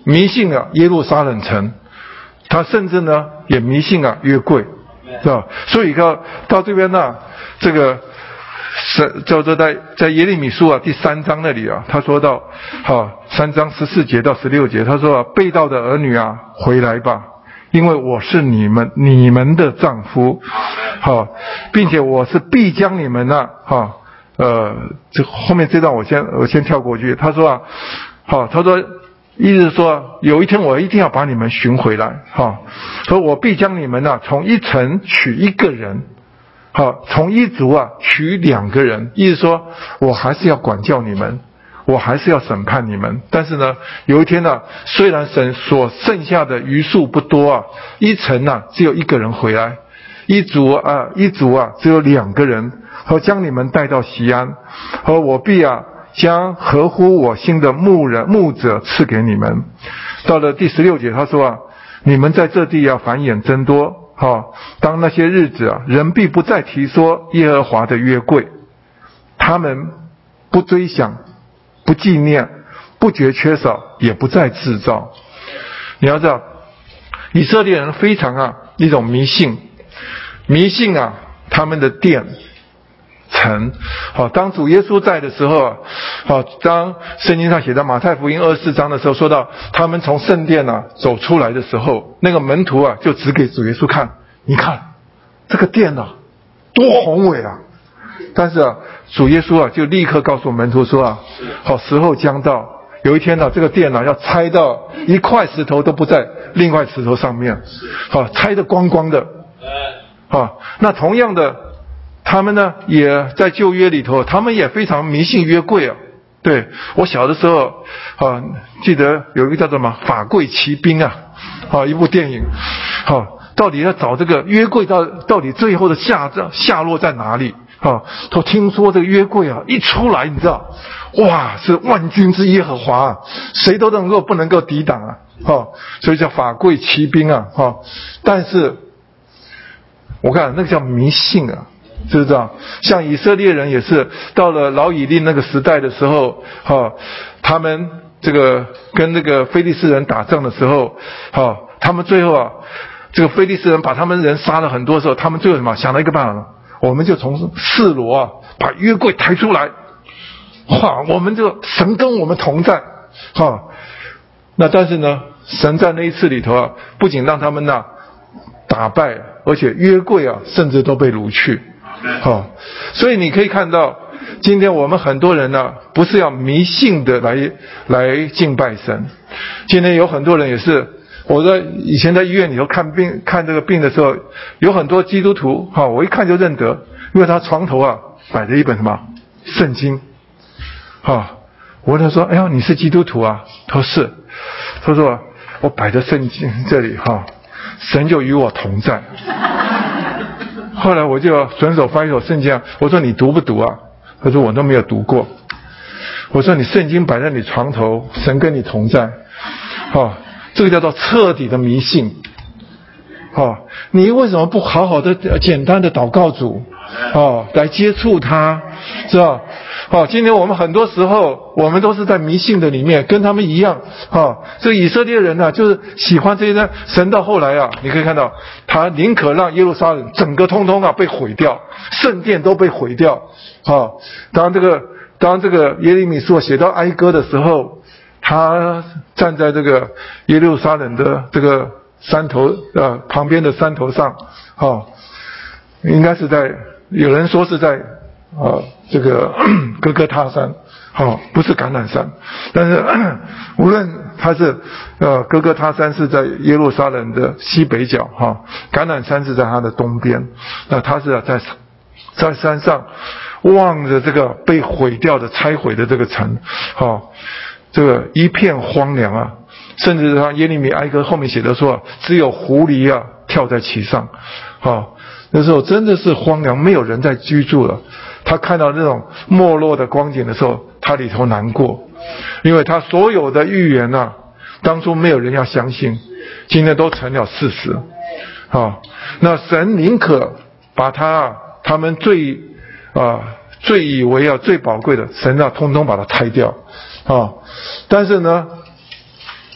迷信啊耶路撒冷城，他甚至呢也迷信啊约柜，是吧？所以到到这边呢，这个是叫做在在耶利米书啊第三章那里啊，他说到，好三章十四节到十六节，他说啊，背道的儿女啊，回来吧，因为我是你们你们的丈夫，好，并且我是必将你们啊，哈。呃，这后面这段我先我先跳过去。他说啊，好，他说意思是说有一天我一定要把你们寻回来，好，说我必将你们啊从一城取一个人，好，从一族啊取两个人，意思说我还是要管教你们，我还是要审判你们。但是呢，有一天呢，虽然神所剩下的余数不多啊，一城啊只有一个人回来，一族啊一族啊只有两个人。和将你们带到锡安，和我必啊将合乎我心的牧人牧者赐给你们。到了第十六节，他说啊，你们在这地要繁衍增多，哈、哦，当那些日子啊，人必不再提说耶和华的约柜，他们不追想，不纪念，不觉缺少，也不再制造。你要知道，以色列人非常啊一种迷信，迷信啊他们的殿。城，好，当主耶稣在的时候啊，好，当圣经上写到马太福音二十四章的时候，说到他们从圣殿啊走出来的时候，那个门徒啊就指给主耶稣看，你看这个殿啊，多宏伟啊！但是啊，主耶稣啊就立刻告诉门徒说啊，好，时候将到，有一天呢、啊，这个殿啊要拆到一块石头都不在另一块石头上面，好，拆得光光的，好，那同样的。他们呢，也在旧约里头，他们也非常迷信约柜啊。对，我小的时候啊，记得有一个叫做什么《法柜奇兵》啊，啊，一部电影。好、啊，到底要找这个约柜到到底最后的下下落在哪里？啊，都听说这个约柜啊一出来，你知道，哇，是万军之耶和华、啊，谁都能够不能够抵挡啊。啊，所以叫法柜奇兵啊。啊，但是我看那个叫迷信啊。知不知道？像以色列人也是到了老以利那个时代的时候，哈、哦，他们这个跟那个非利士人打仗的时候，哈、哦，他们最后啊，这个非利士人把他们人杀了很多的时候，他们最后什么想了一个办法呢？我们就从示罗啊把约柜抬出来，哇，我们就神跟我们同在，哈、哦。那但是呢，神在那一次里头啊，不仅让他们呐打败，而且约柜啊甚至都被掳去。好、哦，所以你可以看到，今天我们很多人呢，不是要迷信的来来敬拜神。今天有很多人也是，我在以前在医院里头看病看这个病的时候，有很多基督徒，哈、哦，我一看就认得，因为他床头啊摆着一本什么圣经，哈、哦，我问他说，哎呀，你是基督徒啊？他说是，他说我摆着圣经这里，哈、哦，神就与我同在。后来我就顺手翻一首圣经，我说你读不读啊？他说我都没有读过。我说你圣经摆在你床头，神跟你同在，哦，这个叫做彻底的迷信。哦，你为什么不好好的简单的祷告主，哦，来接触他，是吧？哦，今天我们很多时候我们都是在迷信的里面，跟他们一样。哦，这以色列人呢、啊，就是喜欢这些呢。神到后来啊，你可以看到，他宁可让耶路撒冷整个通通啊被毁掉，圣殿都被毁掉。哦，当这个当这个耶利米书写到哀歌的时候，他站在这个耶路撒冷的这个山头呃旁边的山头上，哦，应该是在有人说是在呃这个哥哥他山，哦，不是橄榄山，但是无论他是呃哥哥他山是在耶路撒冷的西北角，哈、哦，橄榄山是在他的东边，那他是在在山上望着这个被毁掉的拆毁的这个城，哦，这个一片荒凉啊。甚至他耶利米哀歌后面写的说，只有狐狸啊跳在其上，哦，那时候真的是荒凉，没有人在居住了。他看到这种没落的光景的时候，他里头难过，因为他所有的预言啊，当初没有人要相信，今天都成了事实。哦，那神宁可把他啊他们最啊最以为啊最宝贵的神啊，通通把它拆掉啊、哦，但是呢。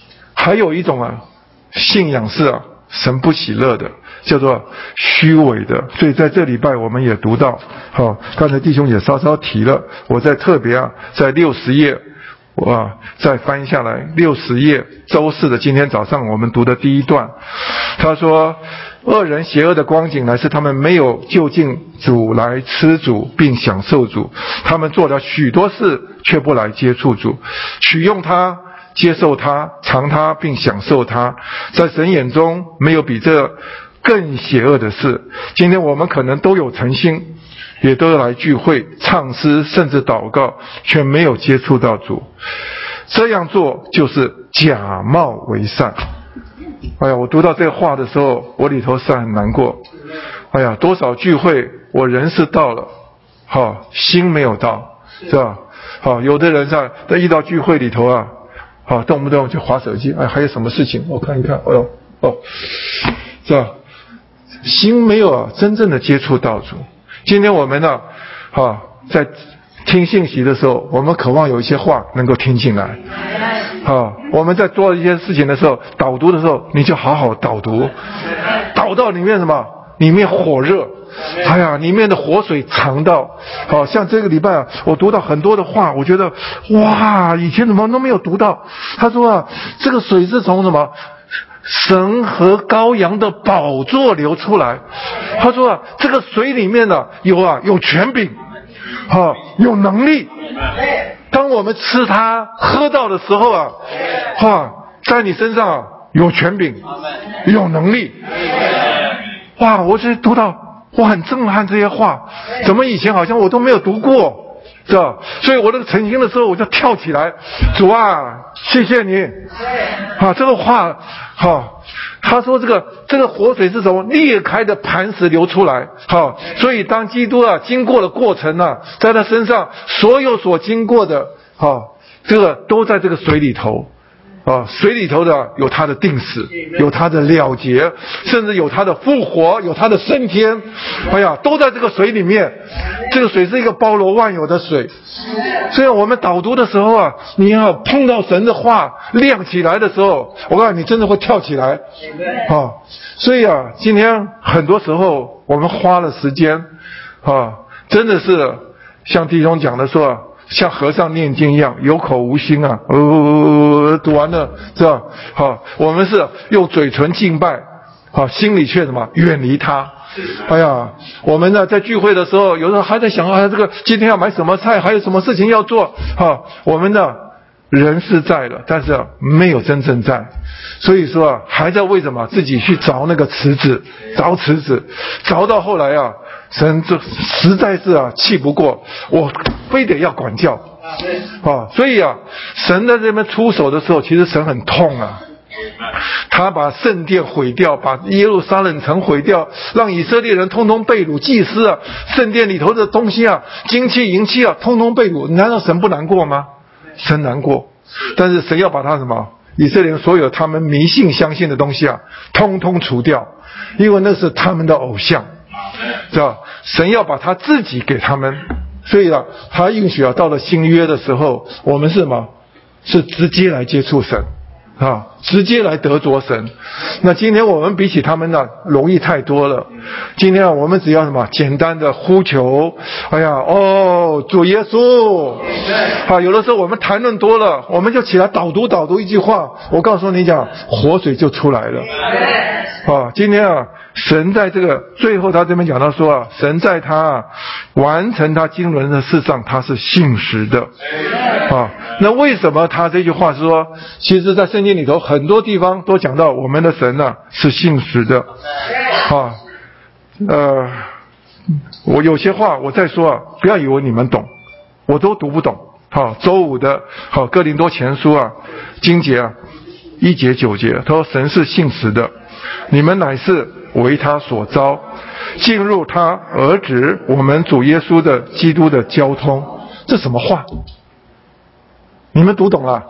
还有一种啊信仰是啊神不喜乐的，叫做虚伪的。所以在这礼拜我们也读到，好、哦，刚才弟兄也稍稍提了，我在特别啊在六十页，我啊再翻下来六十页，周四的今天早上我们读的第一段，他说。恶人邪恶的光景乃是他们没有就近主来吃主并享受主，他们做了许多事却不来接触主，取用他接受他尝他并享受他，在神眼中没有比这更邪恶的事。今天我们可能都有诚心，也都来聚会唱诗甚至祷告，却没有接触到主，这样做就是假冒为善。哎呀，我读到这个话的时候，我里头是很难过。哎呀，多少聚会我人是到了，好、哦、心没有到，是吧？好、哦，有的人在在一到聚会里头啊，好、哦、动不动就滑手机，哎，还有什么事情？我看一看，哎呦，哦，是吧？心没有啊真正的接触到主。今天我们呢，好、哦、在听信息的时候，我们渴望有一些话能够听进来。好、哦，我们在做一些事情的时候，导读的时候，你就好好导读，导到里面什么？里面火热，哎呀，里面的活水尝到。好、哦、像这个礼拜啊，我读到很多的话，我觉得哇，以前怎么都没有读到。他说啊，这个水是从什么？神和羔羊的宝座流出来。他说啊，这个水里面呢、啊，有啊有权柄，哈、哦，有能力。当我们吃它喝到的时候啊，哈，在你身上、啊、有权柄，有能力。哇，我这读到我很震撼这些话，怎么以前好像我都没有读过，是吧？所以我那个诚心的时候我就跳起来，主啊，谢谢你。啊，这个话，哈。他说这个这个活水是什么？裂开的磐石流出来。好，所以当基督啊经过的过程啊，在他身上所有所经过的，好，这个都在这个水里头。啊，水里头的有他的定死，有他的了结，甚至有他的复活，有他的升天。哎呀，都在这个水里面。这个水是一个包罗万有的水。所以我们导读的时候啊，你要碰到神的话亮起来的时候，我告诉你真的会跳起来。啊，所以啊，今天很多时候我们花了时间啊，真的是像弟兄讲的说啊，像和尚念经一样，有口无心啊，呃，读完了，是吧？好，我们是用嘴唇敬拜，好，心里却什么远离他。哎呀，我们呢在聚会的时候，有时候还在想啊，这个今天要买什么菜，还有什么事情要做，好，我们呢人是在了，但是、啊、没有真正在，所以说啊，还在为什么自己去凿那个池子，凿池子，凿到后来啊，神这实在是啊气不过，我非得要管教啊，所以啊，神在这边出手的时候，其实神很痛啊。他把圣殿毁掉，把耶路撒冷城毁掉，让以色列人通通被掳，祭司啊，圣殿里头的东西啊，金器银器啊，通通被掳，难道神不难过吗？神难过，但是神要把他什么？以色列人所有他们迷信相信的东西啊，通通除掉，因为那是他们的偶像，知道？神要把他自己给他们，所以啊，他允许啊，到了新约的时候，我们是什么？是直接来接触神。啊，直接来得着神。那今天我们比起他们呢，容易太多了。今天啊，我们只要什么简单的呼求，哎呀，哦，主耶稣。啊，有的时候我们谈论多了，我们就起来导读导读一句话，我告诉你讲，活水就出来了。啊，今天啊，神在这个最后他这边讲到说啊，神在他啊完成他经纶的事上，他是信实的。啊，那为什么他这句话是说，其实在圣经里头很多地方都讲到我们的神呢、啊、是信实的。啊，呃，我有些话我再说啊，不要以为你们懂，我都读不懂。好、啊，周五的好、啊、哥林多前书啊，经节啊，一节九节，他说神是信实的，你们乃是为他所招，进入他儿子我们主耶稣的基督的交通。这什么话？你们读懂了？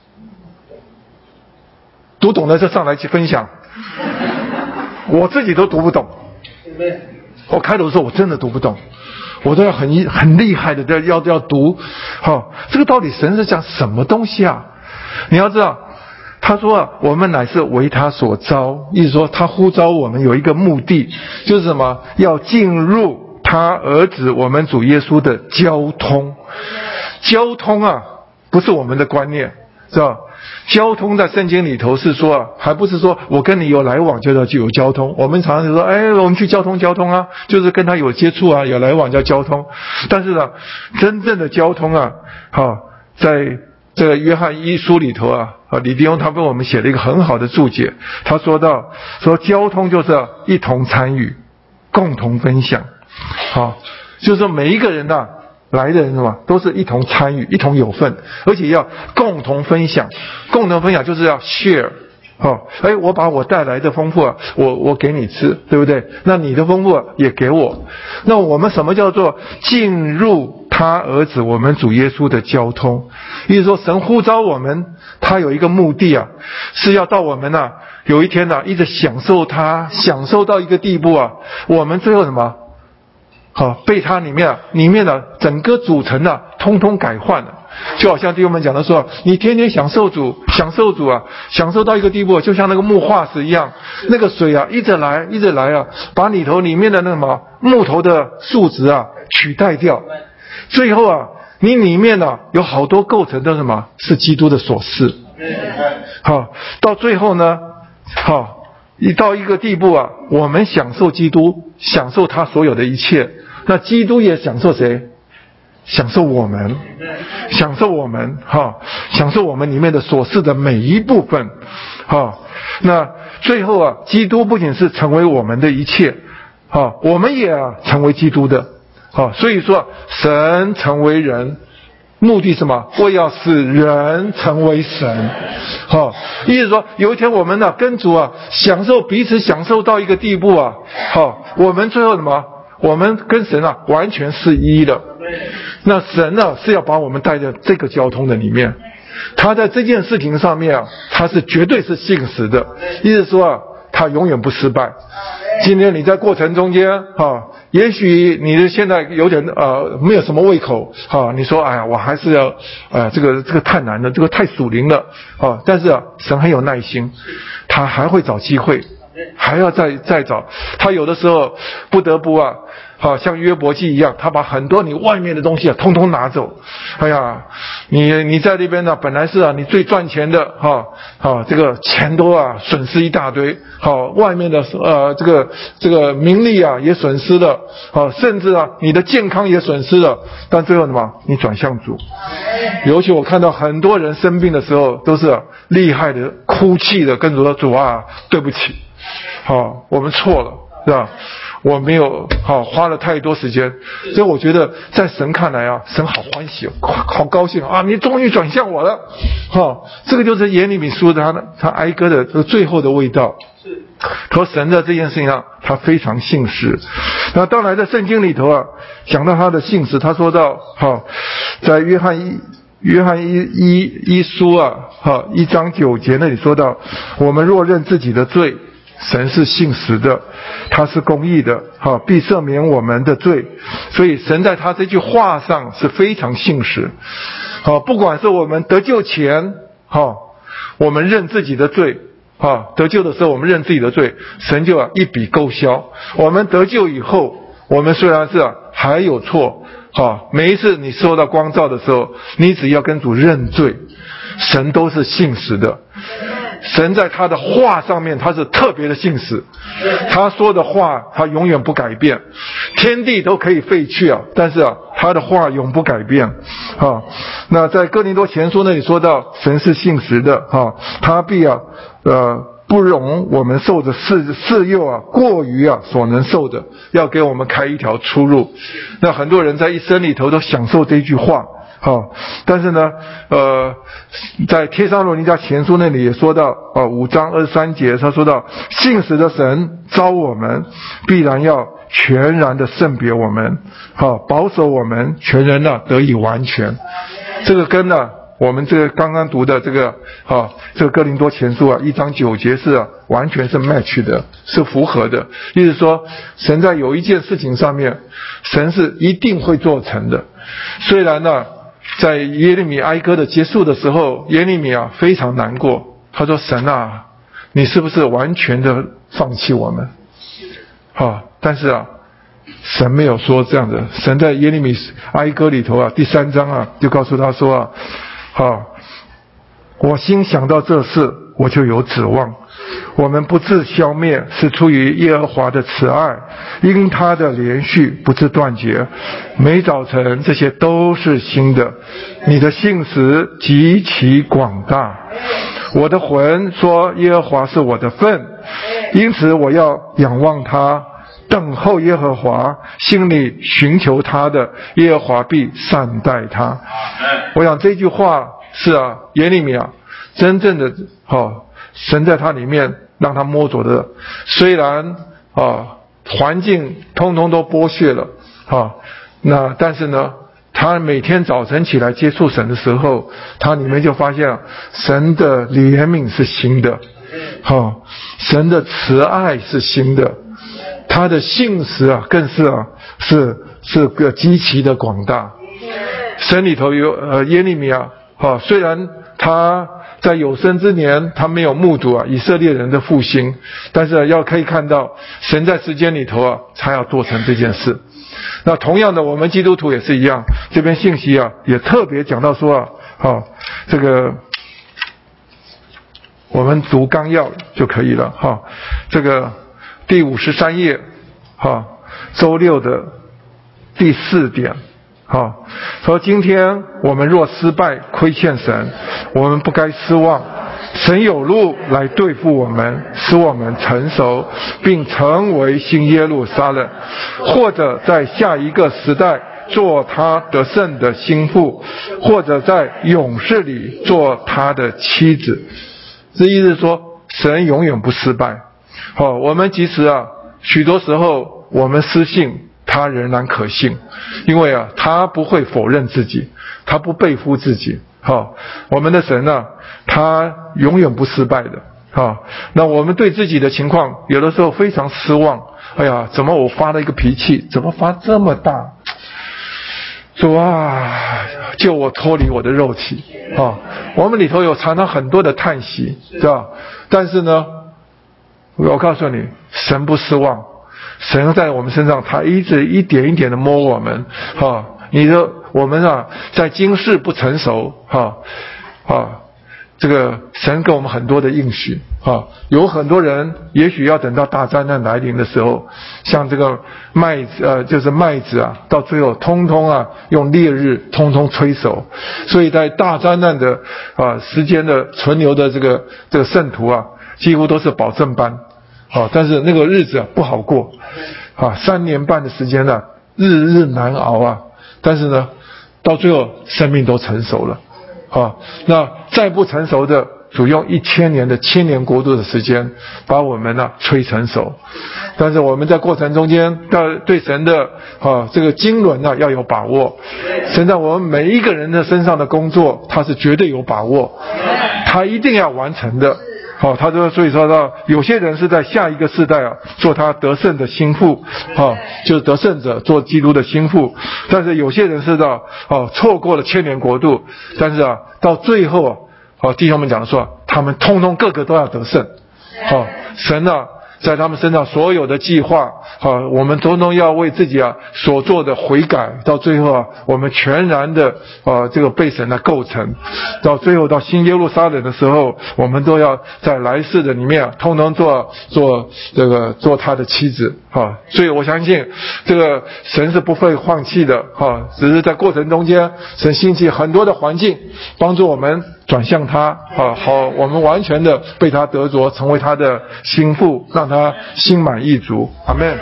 读懂了就上来去分享。我自己都读不懂。我开头的时候我真的读不懂，我都要很很厉害的要要读。好、哦，这个到底神是讲什么东西啊？你要知道， 他说啊，我们乃是为他所招，意思说他呼召我们有一个目的，就是什么？要进入他儿子我们主耶稣的交通。交通啊，不是我们的观念，是吧？交通在圣经里头是说啊，还不是说我跟你有来往就要就有交通。我们常常就说，哎，我们去交通交通啊，就是跟他有接触啊，有来往叫交通。但是呢，真正的交通啊，哈，在这个约翰一书里头啊，啊，李弟兄他为我们写了一个很好的注解。他说到，说交通就是一同参与，共同分享，好，就是说每一个人啊。来的人什么都是一同参与，一同有份，而且要共同分享。共同分享就是要 share， 哦，哎，我把我带来的丰富啊，我我给你吃，对不对？那你的丰富啊也给我。那我们什么叫做进入他儿子我们主耶稣的交通？意思说神呼召我们，他有一个目的啊，是要到我们啊有一天啊一直享受他，享受到一个地步啊，我们最后什么？好，被它里面啊，里面的整个组成啊，通通改换了。就好像弟兄们讲的说，你天天享受主，享受主啊，享受到一个地步，就像那个木化石一样，那个水啊，一直来，一直来啊，把里头里面的那个什么木头的树质啊取代掉。最后啊，你里面呢、啊、有好多构成的什么，是基督的所示。好，到最后呢，好，一到一个地步啊，我们享受基督，享受他所有的一切。那基督也享受谁？享受我们，享受我们，哈，享受我们里面的所示的每一部分，哈。那最后啊，基督不仅是成为我们的一切，哈，我们也啊成为基督的，哈。所以说，神成为人，目的是什么？为要使人成为神，哈。意思说，有一天我们呢、啊、跟主啊享受彼此享受到一个地步啊，哈，我们最后什么？我们跟神啊完全是一的。那神呢是要把我们带在这个交通的里面，他在这件事情上面啊，他是绝对是信实的，意思说啊，他永远不失败。今天你在过程中间啊，也许你现在有点呃没有什么胃口啊，你说哎呀我还是要呃这个这个太难了，这个太属灵了啊，但是啊神很有耐心，他还会找机会，还要再再找，他有的时候不得不啊，好像约伯记一样，他把很多你外面的东西啊，通通拿走。哎呀，你你在那边呢，本来是啊，你最赚钱的哈，好、啊、这个钱都啊损失一大堆，好、啊、外面的呃这个这个名利啊也损失了，好、啊、甚至啊你的健康也损失了，但最后什么？你转向主。尤其我看到很多人生病的时候，都是、啊、厉害的哭泣的，跟主说主啊，对不起。好，我们错了，是吧？我没有好花了太多时间，所以我觉得在神看来啊，神好欢喜，好高兴啊！你终于转向我了，好，这个就是耶利米书的他他哀歌的这个最后的味道。和神的这件事情上，他非常信实。那当然在圣经里头啊，讲到他的信实，他说到好，在约翰一约翰一一一书啊，好一章九节那里说到，我们若认自己的罪，神是信实的，他是公义的，好，必赦免我们的罪。所以神在他这句话上是非常信实。好，不管是我们得救前，好，我们认自己的罪，好，得救的时候我们认自己的罪，神就啊一笔勾销。我们得救以后，我们虽然是啊还有错，好，每一次你受到光照的时候，你只要跟主认罪，神都是信实的。神在他的话上面，他是特别的信实，他说的话他永远不改变，天地都可以废去啊，但是啊他的话永不改变啊。那在哥林多前书那里说到，神是信实的啊，他必啊呃不容我们受着试试诱啊过于啊所能受的，要给我们开一条出路。那很多人在一生里头都享受这句话。好，但是呢，呃，在帖撒罗尼迦前书那里也说到，呃，五章二十三节，他说到，信实的神召我们，必然要全然的圣别我们，好，保守我们全人呢得以完全。这个跟呢，我们这个刚刚读的这个，啊，这个哥林多前书啊，一章九节是、啊、完全是 match 的，是符合的。意思说，神在有一件事情上面，神是一定会做成的。虽然呢，在耶利米哀歌的结束的时候，耶利米啊非常难过， 他说神啊，你是不是完全的放弃我们？啊，但是啊，神没有说这样的。神在耶利米哀歌里头啊，第三章啊，就告诉他说啊，啊，我心想到这事，我就有指望。我们不致消灭，是出于耶和华的慈爱，因他的连续不致断绝。每早晨这些都是新的，你的信实极其广大。我的魂说耶和华是我的份，因此我要仰望他，等候耶和华，心里寻求他的，耶和华必善待他。我想这句话是啊，耶利米啊，真正的哦，神在他里面让他摸着的，虽然啊环境通通都剥削了啊，那但是呢，他每天早晨起来接触神的时候，他里面就发现神的怜悯是新的，啊，神的慈爱是新的，他的信实啊更是啊是是个极其的广大。神里头有呃耶利米啊，啊虽然他在有生之年他没有目睹啊以色列人的复兴，但是要可以看到神在时间里头啊才要做成这件事。那同样的，我们基督徒也是一样，这边信息啊也特别讲到说啊，啊这个我们读纲要就可以了哈、啊。这个第五十三页哈、啊，周六的第四点。好，说今天我们若失败亏欠神，我们不该失望。神有路来对付我们，使我们成熟，并成为新耶路撒冷，或者在下一个时代做他得胜的心腹，或者在勇士里做他的妻子。这意思是说，神永远不失败。好，我们即使啊，许多时候我们失信，他仍然可信，因为啊，他不会否认自己，他不背负自己。好，我们的神啊，他永远不失败的。好，那我们对自己的情况，有的时候非常失望。哎呀，怎么我发了一个脾气，怎么发这么大？主啊，救我脱离我的肉体。啊，我们里头有常常很多的叹息，对吧？但是呢，我告诉你，神不失望。神在我们身上，他一直一点一点的摸我们，哈，你的我们啊，在今世不成熟，哈，啊，这个神给我们很多的应许，哈，有很多人也许要等到大灾难来临的时候，像这个麦子，呃，就是麦子啊，到最后通通啊用烈日通通催熟，所以在大灾难的啊时间的存留的这个这个圣徒啊，几乎都是保证班。啊，但是那个日子啊不好过，啊，三年半的时间呢、啊，日日难熬啊。但是呢，到最后生命都成熟了，啊，那再不成熟的，主用一千年的千年国度的时间，把我们呢、啊、催成熟。但是我们在过程中间，要对神的啊这个经纶呢要有把握。神在我们每一个人的身上的工作，他是绝对有把握，他一定要完成的。好、哦，他说，所以说到有些人是在下一个世代啊，做他得胜的心腹，好、哦，就是得胜者做基督的心腹。但是有些人是到哦，错过了千年国度，但是啊，到最后啊，哦，弟兄们讲说，他们通通个个都要得胜。好、哦，神啊，在他们身上所有的计划，好、哦，我们通通要为自己啊所做的悔改，到最后啊，我们全然的啊、呃、这个被神来构成，到最后到新耶路撒冷的时候，我们都要在来世的里面啊，通通做做这个做他的妻子啊。所以我相信这个神是不会放弃的啊，只是在过程中间，神兴起很多的环境，帮助我们转向他啊，好，我们完全的被他得着，成为他的心腹，让他心满意足。阿们。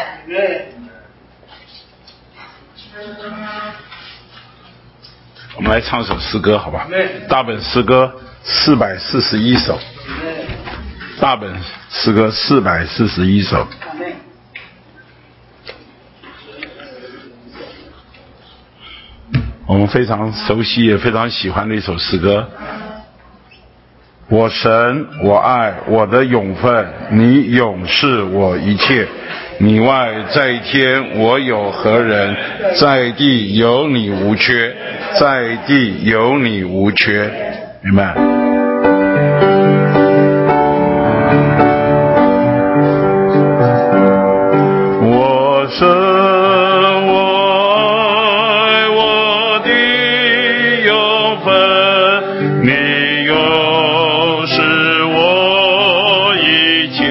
我们来唱首诗歌，好吧？大本诗歌四百四十一首，大本诗歌四百四十一首。我们非常熟悉也非常喜欢的一首诗歌。我神，我爱，我的永分，你永是我一切。你外在天，我有何人？在地有你无缺，在地有你无缺。明白？ 我神，我爱我的永分，你又是我一切，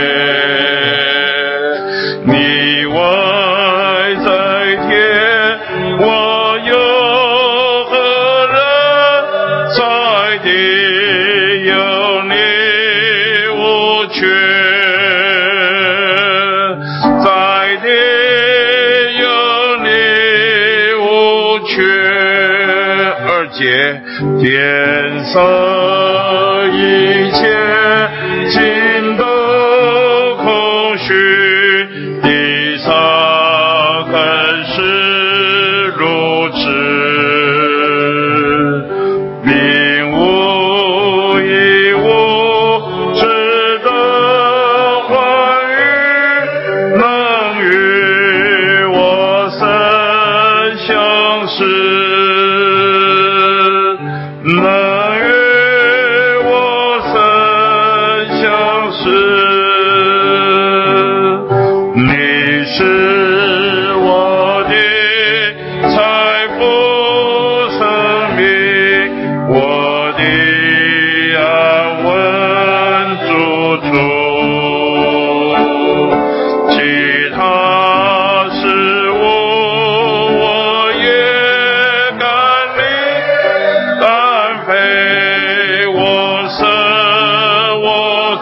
你外在天，我又何人在地有你无缺？天上一切尽都空虚，地上更是如此。并无一物值得欢愉，能与我身相识。能与我身相识，你是我的财富生命，我的安稳住处，其他事物我也敢领，但非我生我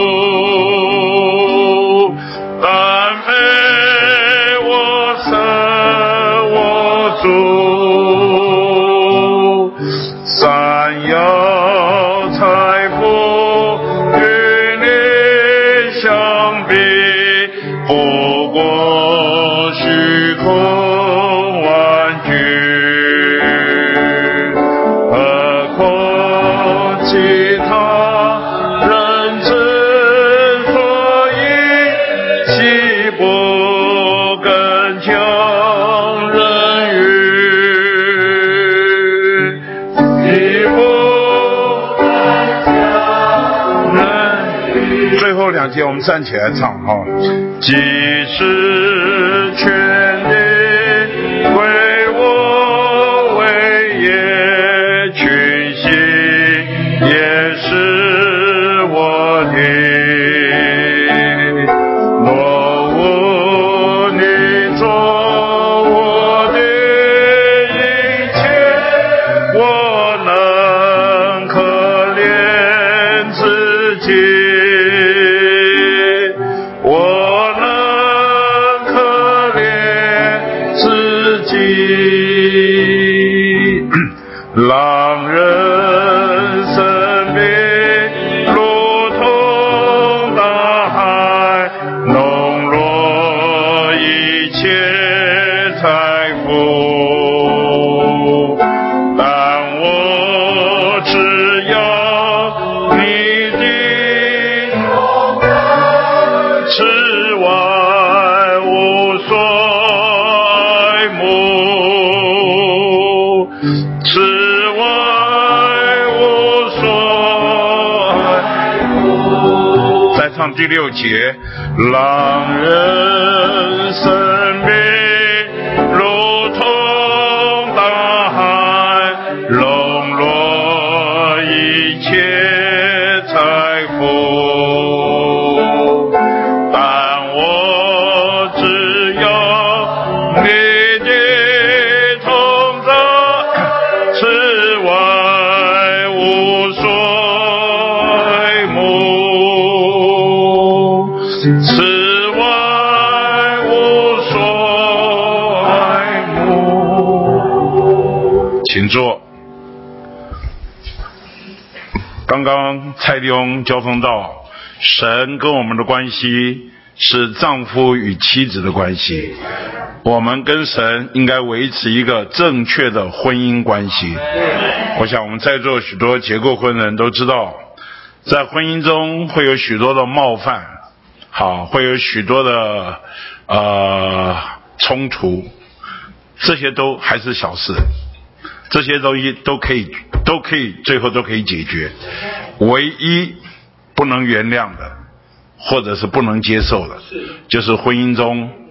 主，但非我生我主，闪耀财富与你相比，不过虚空玩具。其他人之所以岂不更强人于，岂不更强人于。最后两节我们站起来唱哈，即使全力归我为业，群星也是我的，若无你做我的一切，我能可怜自己，我能可怜自己。狼人生命如同大海，笼络一切财富，但我只要你的同在，此外无所爱慕，此唱第六节，狼人生命如同大海，笼络一切财富，但我只要你的同在，此外无所爱慕，此外无所爱慕。请坐。刚刚蔡弟兄交通到，神跟我们的关系是丈夫与妻子的关系，我们跟神应该维持一个正确的婚姻关系。我想我们在座许多结过婚的人都知道，在婚姻中会有许多的冒犯，好，会有许多的呃冲突，这些都还是小事，这些东西都可以都可以最后都可以解决。唯一不能原谅的或者是不能接受的，就是婚姻中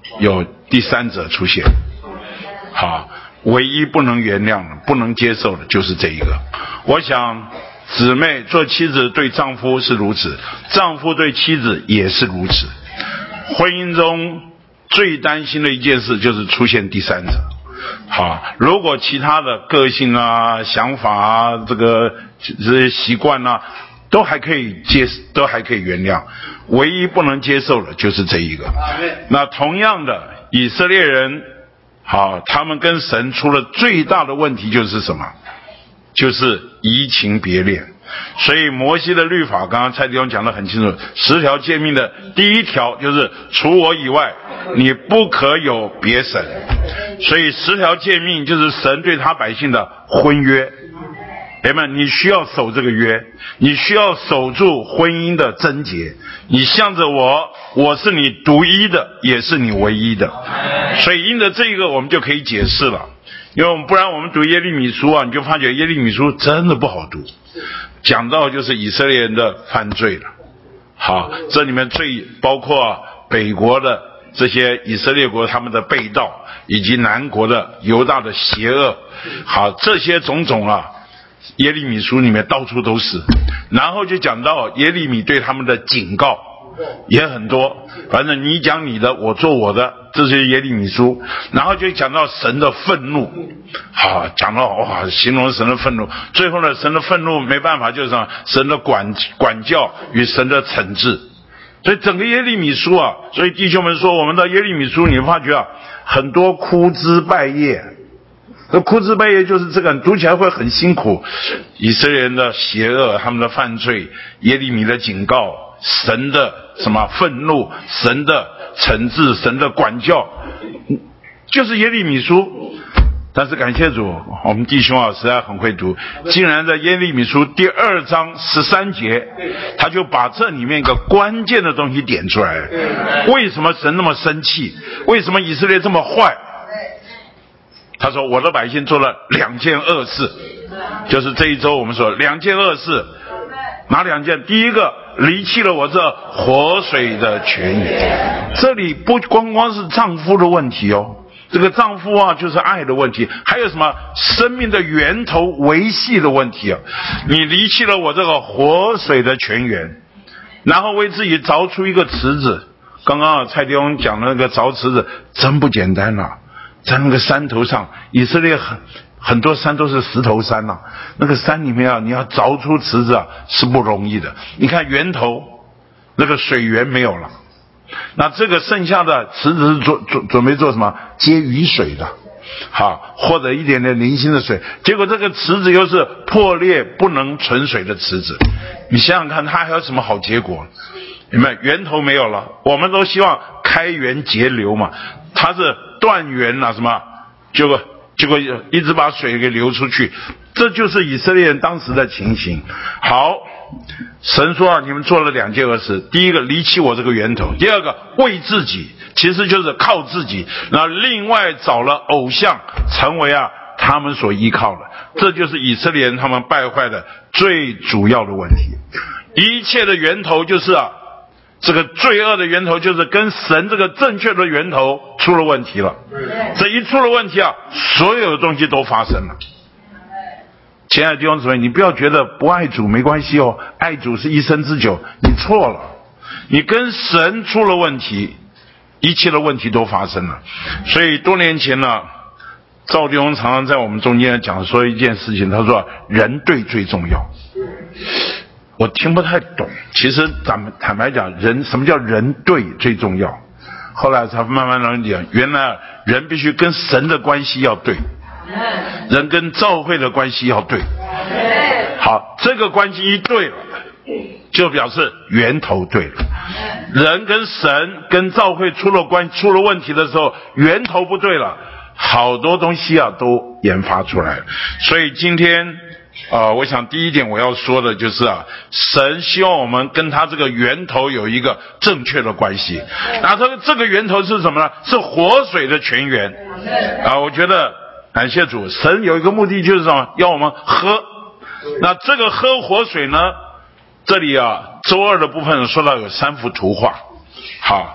有第三者出现。好，唯一不能原谅的、不能接受的就是这一个。我想姊妹做妻子对丈夫是如此，丈夫对妻子也是如此。婚姻中最担心的一件事就是出现第三者。好，如果其他的个性啊、想法啊、这个这些习惯啊，都还可以接，都还可以原谅，唯一不能接受的就是这一个。那同样的，以色列人，好，他们跟神出了最大的问题就是什么？就是移情别恋。所以摩西的律法，刚刚蔡弟兄讲得很清楚，十条诫命的第一条就是除我以外，你不可有别神。所以十条诫命就是神对他百姓的婚约。朋友们，你需要守这个约，你需要守住婚姻的贞洁。你向着我，我是你独一的，也是你唯一的。所以因着这个，我们就可以解释了。因为我们不然我们读耶利米书啊，你就发觉耶利米书真的不好读，讲到就是以色列人的犯罪了。好，这里面最包括北国的这些以色列国他们的背道，以及南国的犹大的邪恶。好，这些种种啊，耶利米书里面到处都是。然后就讲到耶利米对他们的警告也很多，反正你讲你的，我做我的，这是耶利米书。然后就讲到神的愤怒，好，讲到哇，形容神的愤怒。最后呢，神的愤怒没办法，就是什么？神的管管教与神的惩治。所以整个耶利米书啊，所以弟兄们说，我们到耶利米书，你发觉啊，很多枯枝败叶。那枯枝败叶就是这个，读起来会很辛苦。以色列人的邪恶，他们的犯罪，耶利米的警告，神的什么愤怒，神的惩治，神的管教，就是耶利米书。但是感谢主，我们弟兄啊实在很会读，竟然在耶利米书第二章十三节，他就把这里面一个关键的东西点出来。为什么神那么生气？为什么以色列这么坏？他说我的百姓做了两件恶事，就是这一周我们说两件恶事。哪两件？第一个，离弃了我这活水的泉源。这里不光光是丈夫的问题哦，这个丈夫啊就是爱的问题，还有什么生命的源头维系的问题啊。你离弃了我这个活水的泉源，然后为自己凿出一个池子。刚刚蔡弟兄讲的那个凿池子真不简单啊，在那个山头上，以色列很很多山都是石头山啊，那个山里面啊，你要凿出池子啊是不容易的。你看源头那个水源没有了，那这个剩下的池子是做准准备做什么？接雨水的，好，或者一点点零星的水。结果这个池子又是破裂不能存水的池子，你想想看，它还有什么好结果？你们源头没有了，我们都希望开源节流嘛，它是断源了，什么？结果结果一直把水给流出去，这就是以色列人当时的情形。好，神说啊，你们做了两件恶事，第一个离弃我这个源头，第二个为自己，其实就是靠自己，然后另外找了偶像成为啊他们所依靠的，这就是以色列人他们败坏的最主要的问题。一切的源头就是啊，这个罪恶的源头就是跟神这个正确的源头出了问题了。这一出了问题啊，所有的东西都发生了。亲爱的弟兄姊妹，你不要觉得不爱主没关系哦，爱主是一生之久，你错了。你跟神出了问题，一切的问题都发生了。所以多年前呢，赵弟兄常常在我们中间讲说一件事情，他说人对最重要。我听不太懂，其实咱们坦白讲，人什么叫人对最重要？后来才慢慢能讲，原来人必须跟神的关系要对，人跟教会的关系要对。好，这个关系一对了，就表示源头对了。人跟神跟教会出了关出了问题的时候，源头不对了，好多东西啊都研发出来了。所以今天啊、呃，我想第一点我要说的就是啊，神希望我们跟他这个源头有一个正确的关系。那这个这个源头是什么呢？是活水的泉源啊！我觉得感谢主，神有一个目的就是什么？要我们喝。那这个喝活水呢？这里啊，周二的部分说到有三幅图画。好，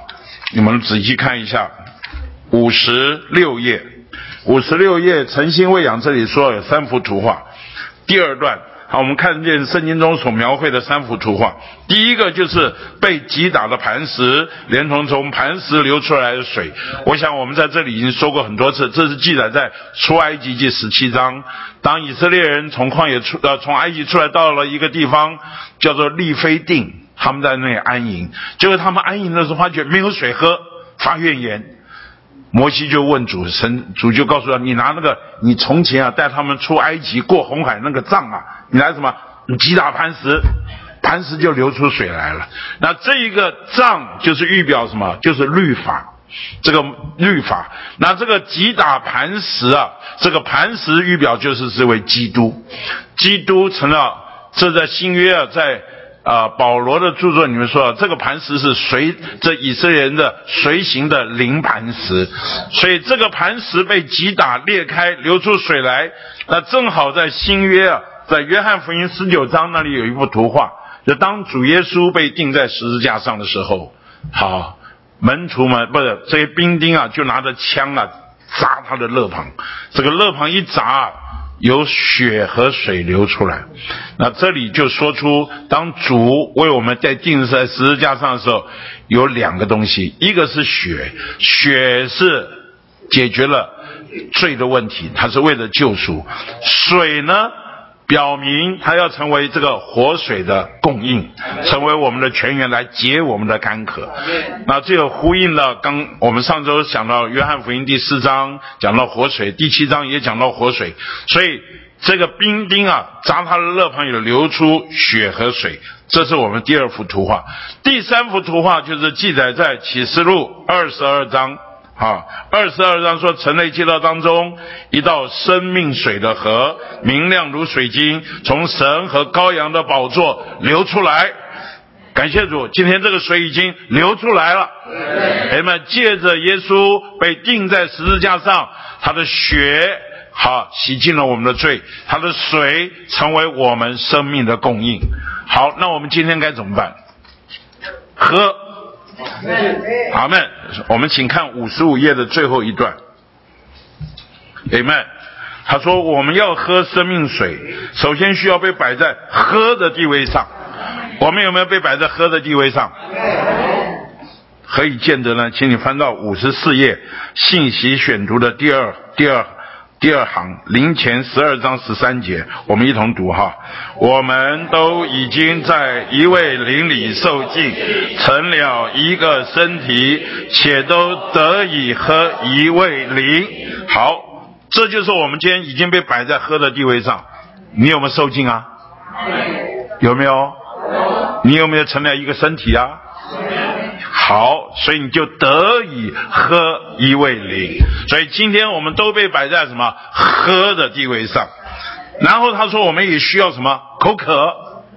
你们仔细看一下五十六页，五十六页诚心喂养这里说有三幅图画。第二段，好，我们看见圣经中所描绘的三幅图画。第一个就是被击打的磐石，连同从磐石流出来的水。我想我们在这里已经说过很多次，这是记载在出埃及记十七章。当以色列人从旷野出呃从埃及出来，到了一个地方叫做利非定，他们在那里安营。结果他们安营的时候发觉没有水喝，发怨言。摩西就问主，神主就告诉他，你拿那个你从前啊带他们出埃及过红海那个杖啊，你来什么？你击打磐石，磐石就流出水来了。那这一个杖就是预表什么？就是律法，这个律法。那这个击打磐石啊，这个磐石预表就是这位基督，基督成了，这在新约啊，在啊，保罗的著作里面说，这个磐石是随这以色列人的随行的灵磐石，所以这个磐石被击打裂开，流出水来。那正好在新约啊，在约翰福音十九章那里有一幅图画，就当主耶稣被钉在十字架上的时候，好，门徒们不是这些兵丁啊，就拿着枪啊砸他的肋旁，这个肋旁一砸，有血和水流出来。那这里就说出，当主为我们在钉在十字架上的时候，有两个东西，一个是血，血是解决了罪的问题，它是为了救赎。水呢，表明它要成为这个活水的供应，成为我们的泉源来解我们的干渴。那这个呼应了刚我们上周讲到约翰福音第四章讲到活水，第七章也讲到活水，所以这个兵丁啊砸他的肋旁有流出血和水，这是我们第二幅图画。第三幅图画就是记载在启示录二十二章啊，二十二章说，城内街道当中，一道生命水的河，明亮如水晶，从神和羔羊的宝座流出来。感谢主，今天这个水已经流出来了。人们借着耶稣被钉在十字架上，他的血好洗净了我们的罪，他的水成为我们生命的供应。好，那我们今天该怎么办？喝。阿们。我们请看五十五页的最后一段。阿们。他说我们要喝生命水，首先需要被摆在喝的地位上。我们有没有被摆在喝的地位上？何以见得呢？请你翻到五十四页信息选读的第二第二第二行，林前十二章十三节，我们一同读哈。我们都已经在一位灵里受浸，成了一个身体，且都得以喝一位灵。好，这就是我们今天已经被摆在喝的地位上。你有没有受浸啊？有没有？你有没有成了一个身体啊？好，所以你就得以喝一位灵。所以今天我们都被摆在什么喝的地位上。然后他说我们也需要什么？口渴，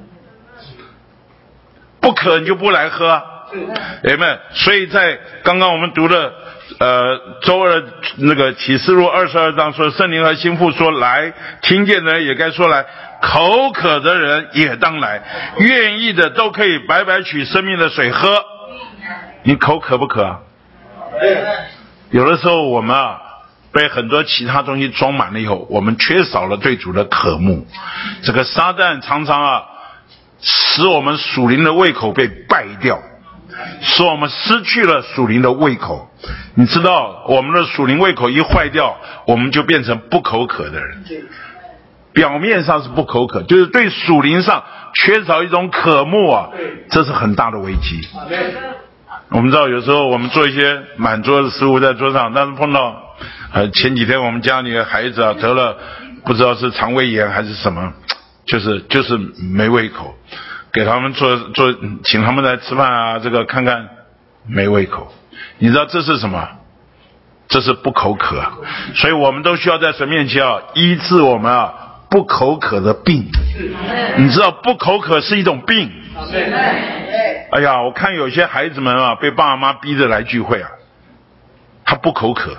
不渴你就不来喝。有没有？所以在刚刚我们读的呃周二那个启示录二十二章说，圣灵和心腹说来，听见的人也该说来，口渴的人也当来，愿意的都可以白白取生命的水喝。你口渴不渴？有的时候我们啊被很多其他东西装满了以后，我们缺少了对主的渴慕。这个撒旦常常啊使我们属灵的胃口被败掉，使我们失去了属灵的胃口。你知道我们的属灵胃口一坏掉，我们就变成不口渴的人。表面上是不口渴，就是对属灵上缺少一种渴慕啊，这是很大的危机。我们知道有时候我们做一些满桌的食物在桌上，但是碰到呃前几天我们家里的孩子啊得了不知道是肠胃炎还是什么，就是就是没胃口，给他们做做请他们来吃饭啊，这个看看没胃口。你知道这是什么？这是不口渴。所以我们都需要在神面前啊医治我们啊不口渴的病。你知道不口渴是一种病。哎呀，我看有些孩子们啊被爸爸妈妈逼着来聚会啊，他不口渴，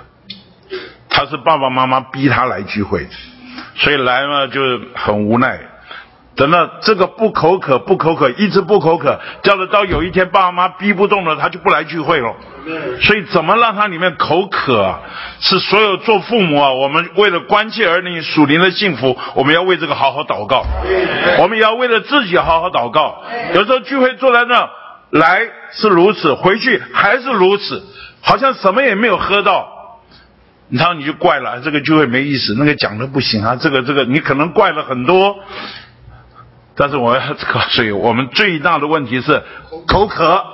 他是爸爸妈妈逼他来聚会，所以来嘛就很无奈。 等到这个不口渴不口渴一直不口渴，叫得到有一天爸妈逼不动了，他就不来聚会了。所以怎么让他里面口渴啊？是所有做父母啊，我们为了关切儿女属灵的幸福，我们要为这个好好祷告，我们也要为了自己好好祷告。有时候聚会坐在那来是如此，回去还是如此，好像什么也没有喝到，然后你就怪了，这个聚会没意思，那个讲的不行啊，这个这个你可能怪了很多。但是我要告诉你，我们最大的问题是口渴。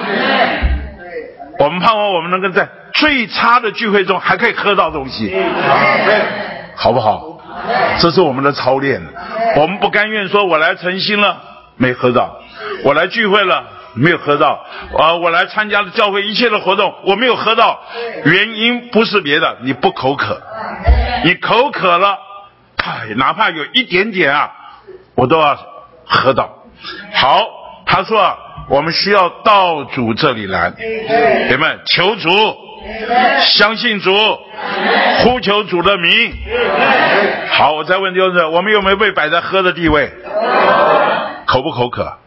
我们盼望我们能够在最差的聚会中还可以喝到东西，好不好？这是我们的操练。我们不甘愿说我来诚心了没喝到，我来聚会了没有喝到，啊，我来参加了教会一切的活动我没有喝到，原因不是别的，你不口渴。你口渴了，哎，哪怕有一点点啊，我都要喝到。好，他说啊，我们需要到主这里来，弟兄们，求主，相信主，呼求主的名。好，我再问就是，我们有没有被摆在喝的地位？口不口渴？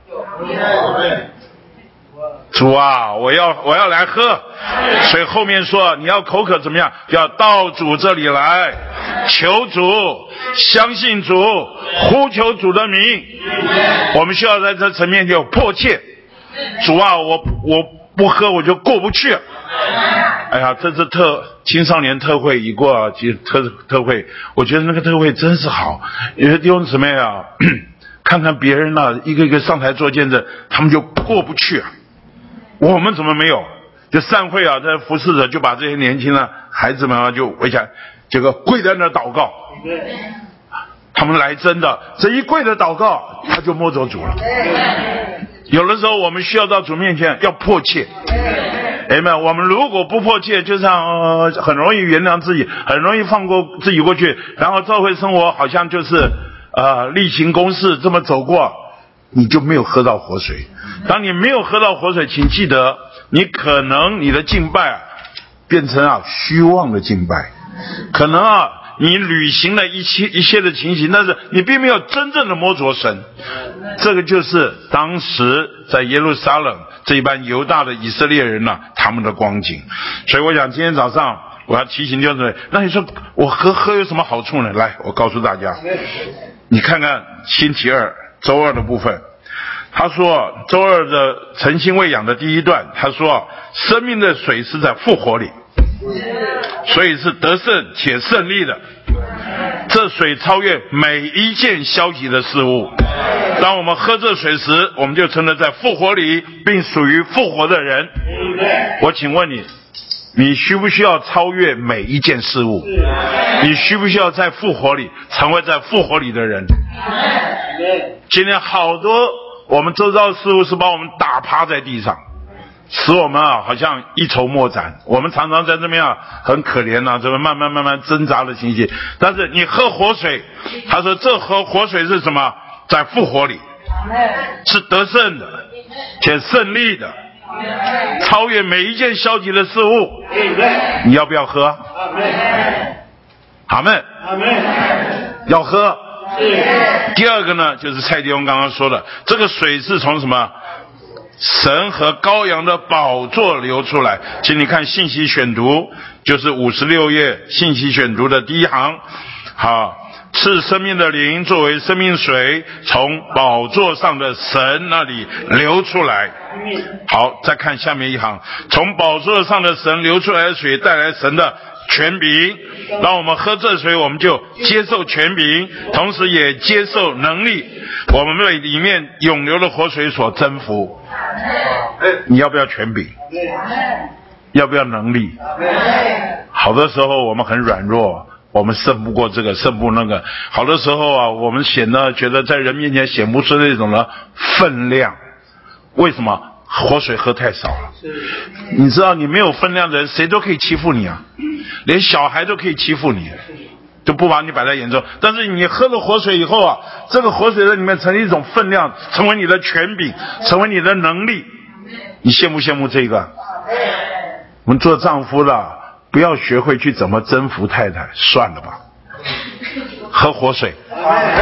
主啊，我要我要来喝。所以后面说你要口渴怎么样？要到主这里来，求主，相信主，呼求主的名。我们需要在这层面就迫切。主啊，我我不喝我就过不去。哎呀，这次特青少年特会一过啊，其实特特会，我觉得那个特会真是好。有些弟兄姊妹啊，看看别人啊，一个一个上台做见证，他们就过不去啊。我们怎么没有？就散会啊，在服侍着，就把这些年轻的孩子们啊，就围起来，这个跪在那祷告。他们来真的，这一跪的祷告，他就摸着主了。有的时候我们需要到主面前，要迫切。哎们，我们如果不迫切，就像、呃、很容易原谅自己，很容易放过自己过去，然后教会生活好像就是呃例行公事这么走过，你就没有喝到活水。当你没有喝到活水，请记得，你可能你的敬拜啊变成啊虚妄的敬拜，可能啊你履行了一切一切的情形，但是你并没有真正的摸着神。这个就是当时在耶路撒冷这一班犹大的以色列人呢、啊，他们的光景。所以我想今天早上我要提醒就是那你说我喝喝有什么好处呢？来，我告诉大家，你看看星期二周二的部分，他说周二的诚心喂养的第一段，他说生命的水是在复活里，所以是得胜且胜利的。这水超越每一件消极的事物。当我们喝这水时，我们就成了在复活里并属于复活的人。我请问你，你需不需要超越每一件事物？你需不需要在复活里成为在复活里的人？今天好多我们周遭的事物是把我们打趴在地上，使我们啊好像一筹莫展。我们常常在这边啊很可怜啊，这个慢慢慢慢挣扎的情形。但是你喝活水，他说这喝活水是什么？在复活里是得胜的且胜利的，超越每一件消极的事物。你要不要喝？阿们，要喝。第二个呢，就是蔡弟兄刚刚说的，这个水是从什么？神和羔羊的宝座流出来。请你看信息选读，就是五十六页信息选读的第一行。好，赐生命的灵作为生命水，从宝座上的神那里流出来。好，再看下面一行，从宝座上的神流出来的水带来神的权柄，让我们喝这水，我们就接受权柄，同时也接受能力，我们被里面涌流的活水所征服。你要不要权柄？要不要能力？好多时候我们很软弱，我们胜不过这个，胜不那个。好多时候啊，我们显得觉得在人面前显不出那种的分量。为什么？活水喝太少了。你知道你没有分量的人，谁都可以欺负你啊，连小孩都可以欺负你，就不把你摆在眼中。但是你喝了活水以后啊，这个活水在里面成为一种分量，成为你的权柄，成为你的能力。你羡慕羡慕这个？我们做丈夫的不要学会去怎么征服太太，算了吧，喝活水。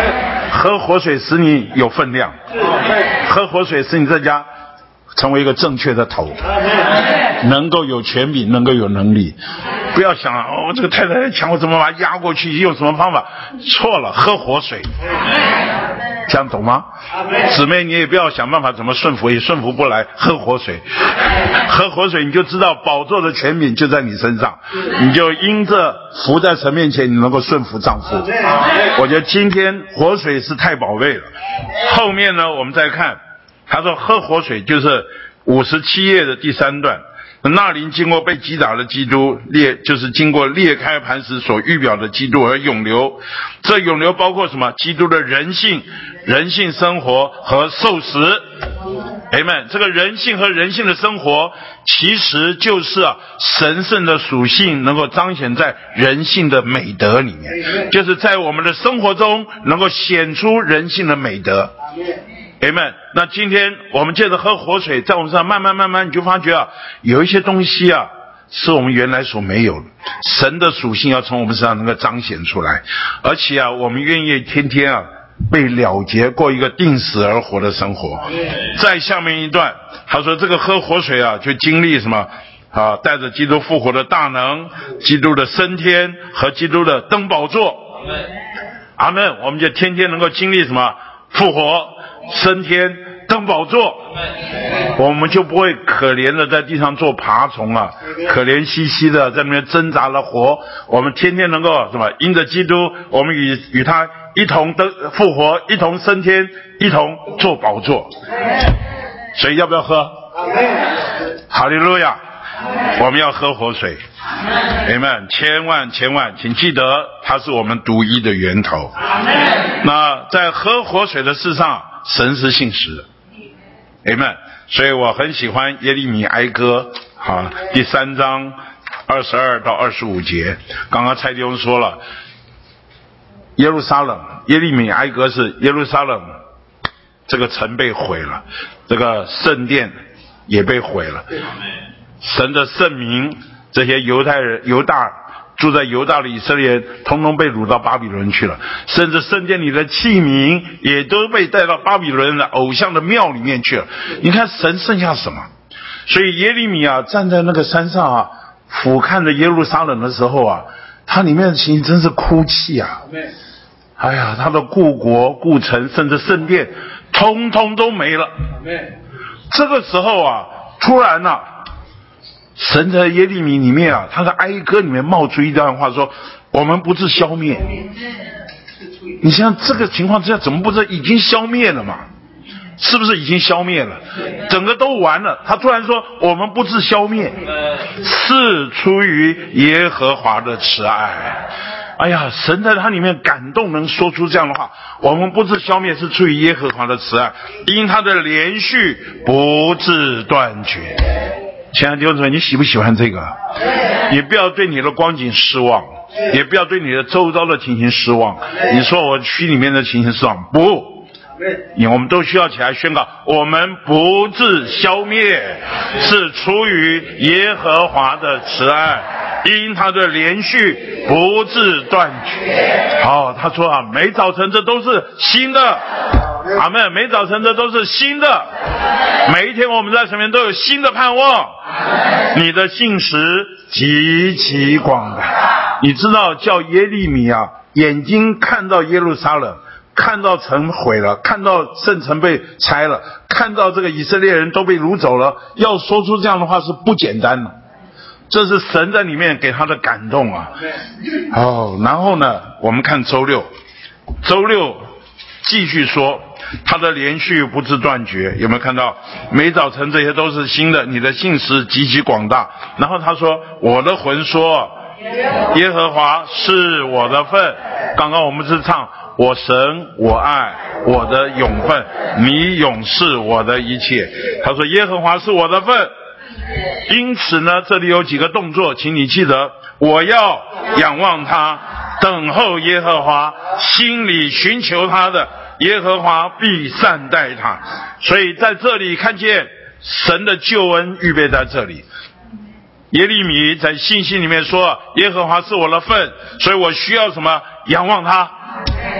喝活水使你有分量，喝活水使你在家成为一个正确的头，能够有权柄，能够有能力。不要想哦，这个太太强，我怎么把它压过去？用什么方法？错了，喝活水。这样懂吗？姊妹，你也不要想办法怎么顺服，也顺服不来。喝活水，喝活水，你就知道宝座的权柄就在你身上，你就因着服在神面前，你能够顺服丈夫。我觉得今天活水是太宝贝了。后面呢，我们再看，他说喝活水就是五十七页的第三段。那灵经过被击打的基督裂，就是经过裂开磐石所预表的基督而涌流。这涌流包括什么？基督的人性、人性生活和受死。Amen。这个人性和人性的生活，其实就是啊神圣的属性能够彰显在人性的美德里面，就是在我们的生活中能够显出人性的美德。Amen。那今天我们借着喝活水，在我们身上慢慢慢慢，你就发觉啊，有一些东西啊，是我们原来所没有的。神的属性要从我们身上能够彰显出来，而且啊，我们愿意天天啊被了结，过一个定死而活的生活。再下面一段，他说这个喝活水啊，就经历什么啊？带着基督复活的大能，基督的升天和基督的登宝座。阿们。我们就天天能够经历什么？复活、升天、登宝座，我们就不会可怜的在地上做爬虫啊，可怜兮兮的在那边挣扎了活。我们天天能够什么？因着基督，我们与与他一同登复活，一同升天，一同做宝座。所以要不要喝？哈利路亚！我们要喝活水。Amen。千万千万，请记得，它是我们独一的源头。那在喝活水的事上，神是信实的。Amen。所以我很喜欢耶利米哀歌啊，第三章二十二到二十五节。刚刚蔡弟兄说了，耶路撒冷，耶利米哀歌是耶路撒冷这个城被毁了，这个圣殿也被毁了，神的圣民，这些犹太人、犹大住在犹大的以色列人，通通被掳到巴比伦去了，甚至圣殿里的器皿也都被带到巴比伦的偶像的庙里面去了。你看神剩下什么？所以耶利米啊，站在那个山上啊，俯瞰着耶路撒冷的时候啊，他里面的情形真是哭泣啊！哎呀，他的故国、故城，甚至圣殿，通通都没了。这个时候啊，突然啊，神在耶利米里面啊，他的哀歌里面冒出一段话说：“我们不是消灭。”你像这个情况之下，怎么不是已经消灭了嘛？是不是已经消灭了？整个都完了。他突然说：“我们不是消灭，是出于耶和华的慈爱。”哎呀，神在他里面感动，能说出这样的话。我们不是消灭，是出于耶和华的慈爱，因他的连续不致断绝。亲爱的弟兄姊妹，你喜不喜欢这个？也不要对你的光景失望，也不要对你的周遭的情形失望。你说我区里面的情形失望，不，我们都需要起来宣告：我们不致消灭，是出于耶和华的慈爱，因他的连续不致断绝。好，他说啊，每早晨这都是新的。阿们，每早晨这都是新的，每一天我们在神面都有新的盼望。你的信实极其广大。你知道叫耶利米啊，眼睛看到耶路撒冷，看到城毁了，看到圣城被拆了，看到这个以色列人都被掳走了，要说出这样的话是不简单的。这是神在里面给他的感动啊。哦，然后呢，我们看周六，周六继续说他的连续不致断绝。有没有看到每早晨这些都是新的，你的信实极其广大。然后他说，我的魂说耶和华是我的份。刚刚我们是唱我神我爱我的永分，你永是我的一切。他说耶和华是我的份。因此呢，这里有几个动作，请你记得，我要仰望他，等候耶和华，心里寻求他的，耶和华必善待他。所以在这里看见神的救恩预备在这里。耶利米在信息里面说，耶和华是我的份，所以我需要什么？仰望他。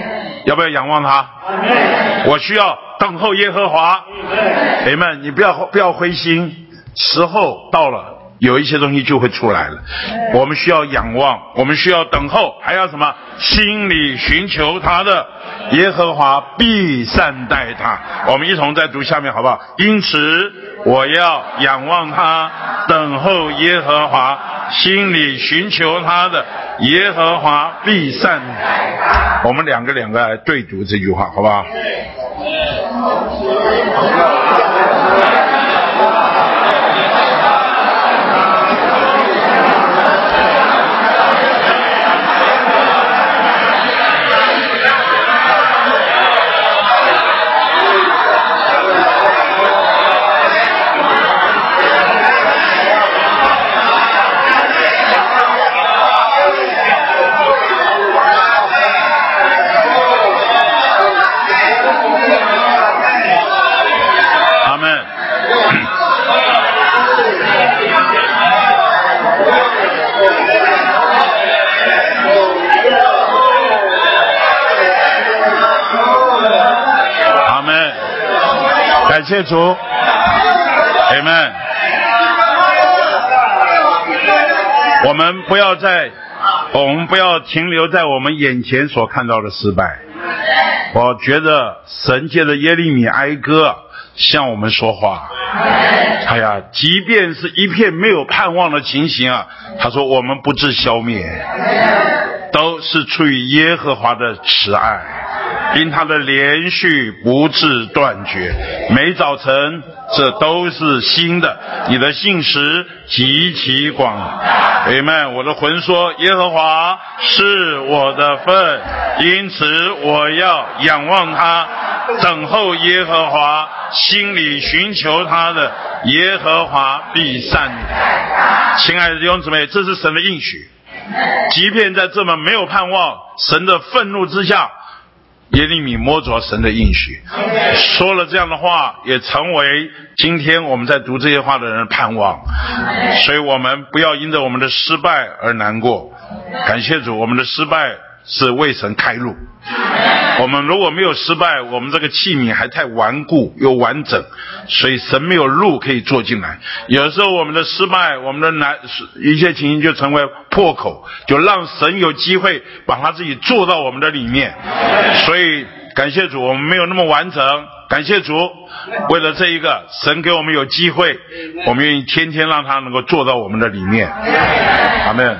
要不要仰望他？我需要等候耶和华。朋友们，你不要不要灰心，时候到了，有一些东西就会出来了。我们需要仰望，我们需要等候，还要什么？心里寻求他的，耶和华必善待他。我们一同再读下面好不好？因此我要仰望他，等候耶和华，心里寻求他的，耶和华必善待他。我们两个两个来对读这句话好不好？感谢主 Amen。 我们不要在我们不要停留在我们眼前所看到的失败。我觉得神借着耶利米哀歌向我们说话。哎呀，即便是一片没有盼望的情形啊，他说我们不致消灭，都是出于耶和华的慈爱，因他的连续不致断绝，每早晨这都是新的，你的信实极其广。Amen。 我的魂说耶和华是我的份，因此我要仰望他，等候耶和华，心里寻求他的，耶和华必善待。亲爱的弟兄姊妹，这是神的应许，即便在这么没有盼望，神的愤怒之下，耶利米摸着神的应许，说了这样的话，也成为今天我们在读这些话的人的盼望。所以我们不要因着我们的失败而难过，感谢主，我们的失败是为神开路。我们如果没有失败，我们这个器皿还太顽固又完整，所以神没有路可以做进来。有时候我们的失败，我们的难，一切情形就成为破口，就让神有机会把他自己做到我们的里面。所以感谢主，我们没有那么完整，感谢主，为了这一个，神给我们有机会，我们愿意天天让他能够做到我们的里面。阿们。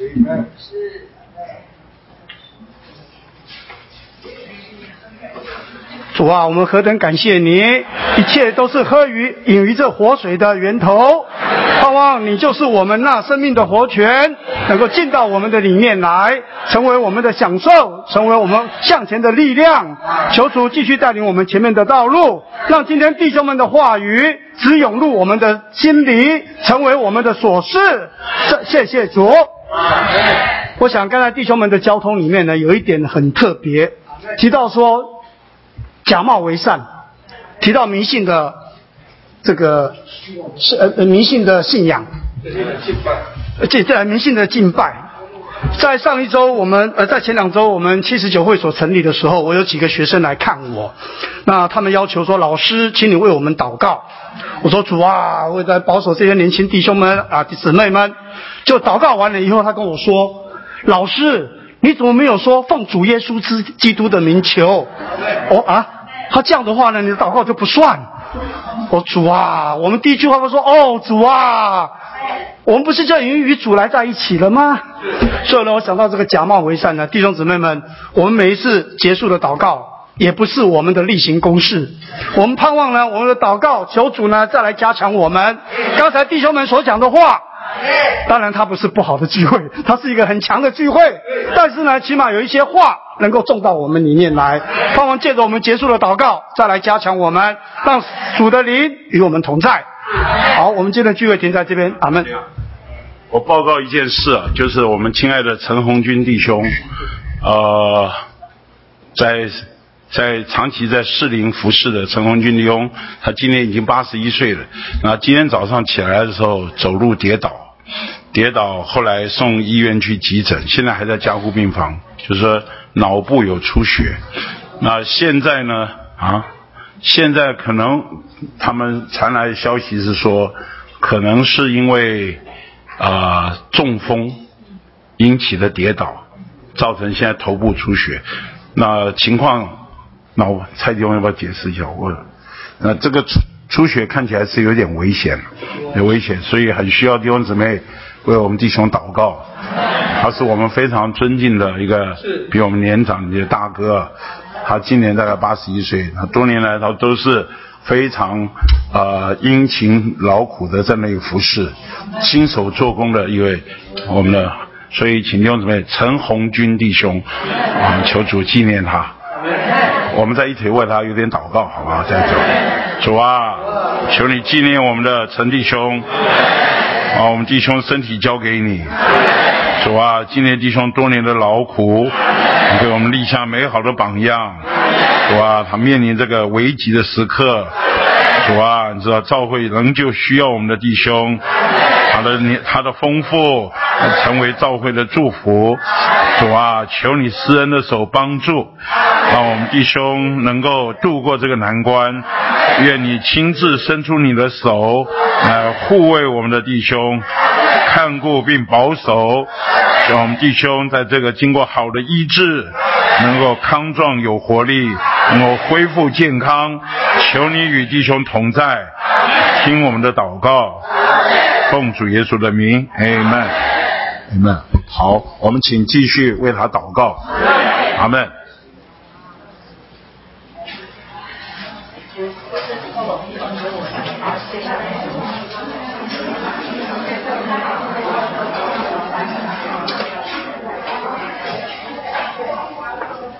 主啊，我们何等感谢你，一切都是喝于饮于这活水的源头，盼望你就是我们那生命的活泉，能够进到我们的里面来，成为我们的享受，成为我们向前的力量。求主继续带领我们前面的道路，让今天弟兄们的话语只涌入我们的心里，成为我们的所事。谢谢主。我想刚才弟兄们的交通里面呢，有一点很特别，提到说假冒为善，提到迷信的这个是呃迷信的信仰，这这迷信的敬拜。在上一周我们呃在前两周我们七十九会所成立的时候，我有几个学生来看我，那他们要求说，老师请你为我们祷告。我说主啊，为了保守这些年轻弟兄们啊姊妹们。就祷告完了以后，他跟我说，老师你怎么没有说奉主耶稣之基督的名求？哦啊，他这样的话呢，你的祷告就不算。哦主啊，我们第一句话不说，哦主啊，我们不是就已经与主来在一起了吗？所以呢，我想到这个假冒为善呢，弟兄姊妹们，我们每一次结束的祷告也不是我们的例行公事，我们盼望呢，我们的祷告求主呢再来加强我们。刚才弟兄们所讲的话，当然它不是不好的聚会，它是一个很强的聚会，但是呢起码有一些话能够种到我们里面来，盼望借着我们结束的祷告再来加强我们，让主的灵与我们同在。好，我们今天的聚会停在这边，阿们。 我报告一件事啊，就是我们亲爱的陈红军弟兄呃在在长期在士林服侍的陈红军弟兄，他今年已经八十一岁了。那今天早上起来的时候走路跌倒，跌倒后来送医院去急诊，现在还在加护病房，就是说脑部有出血。 那现在呢？啊，现在可能他们传来的消息是说，可能是因为啊、呃、中风引起的跌倒，造成现在头部出血。那情况，那我蔡弟兄要不要解释一下？我那这个出出血看起来是有点危险，有危险，所以很需要弟兄姊妹为我们弟兄祷告。他是我们非常尊敬的一个比我们年长的大哥，他今年大概八十一岁，他多年来他都是非常呃殷勤劳苦的这么一个服侍，亲手做工的一位我们的，所以请弟兄姊妹陈红军弟兄啊，求主纪念他，我们在一起为他有点祷告，好不好？再走，主啊，求你纪念我们的陈弟兄，啊，我们弟兄身体交给你。主啊，纪念弟兄多年的劳苦，给我们立下美好的榜样。主啊，他面临这个危急的时刻，主啊，你知道教会仍旧需要我们的弟兄，他的他的丰富成为教会的祝福。主啊，求你施恩的手帮助，让我们弟兄能够度过这个难关。愿你亲自伸出你的手来护卫我们的弟兄，看顾并保守，让我们弟兄在这个经过好的医治，能够康壮有活力，能够恢复健康。求你与弟兄同在，听我们的祷告，奉主耶稣的名 Amen Amen。 好，我们请继续为他祷告。阿们。 接下来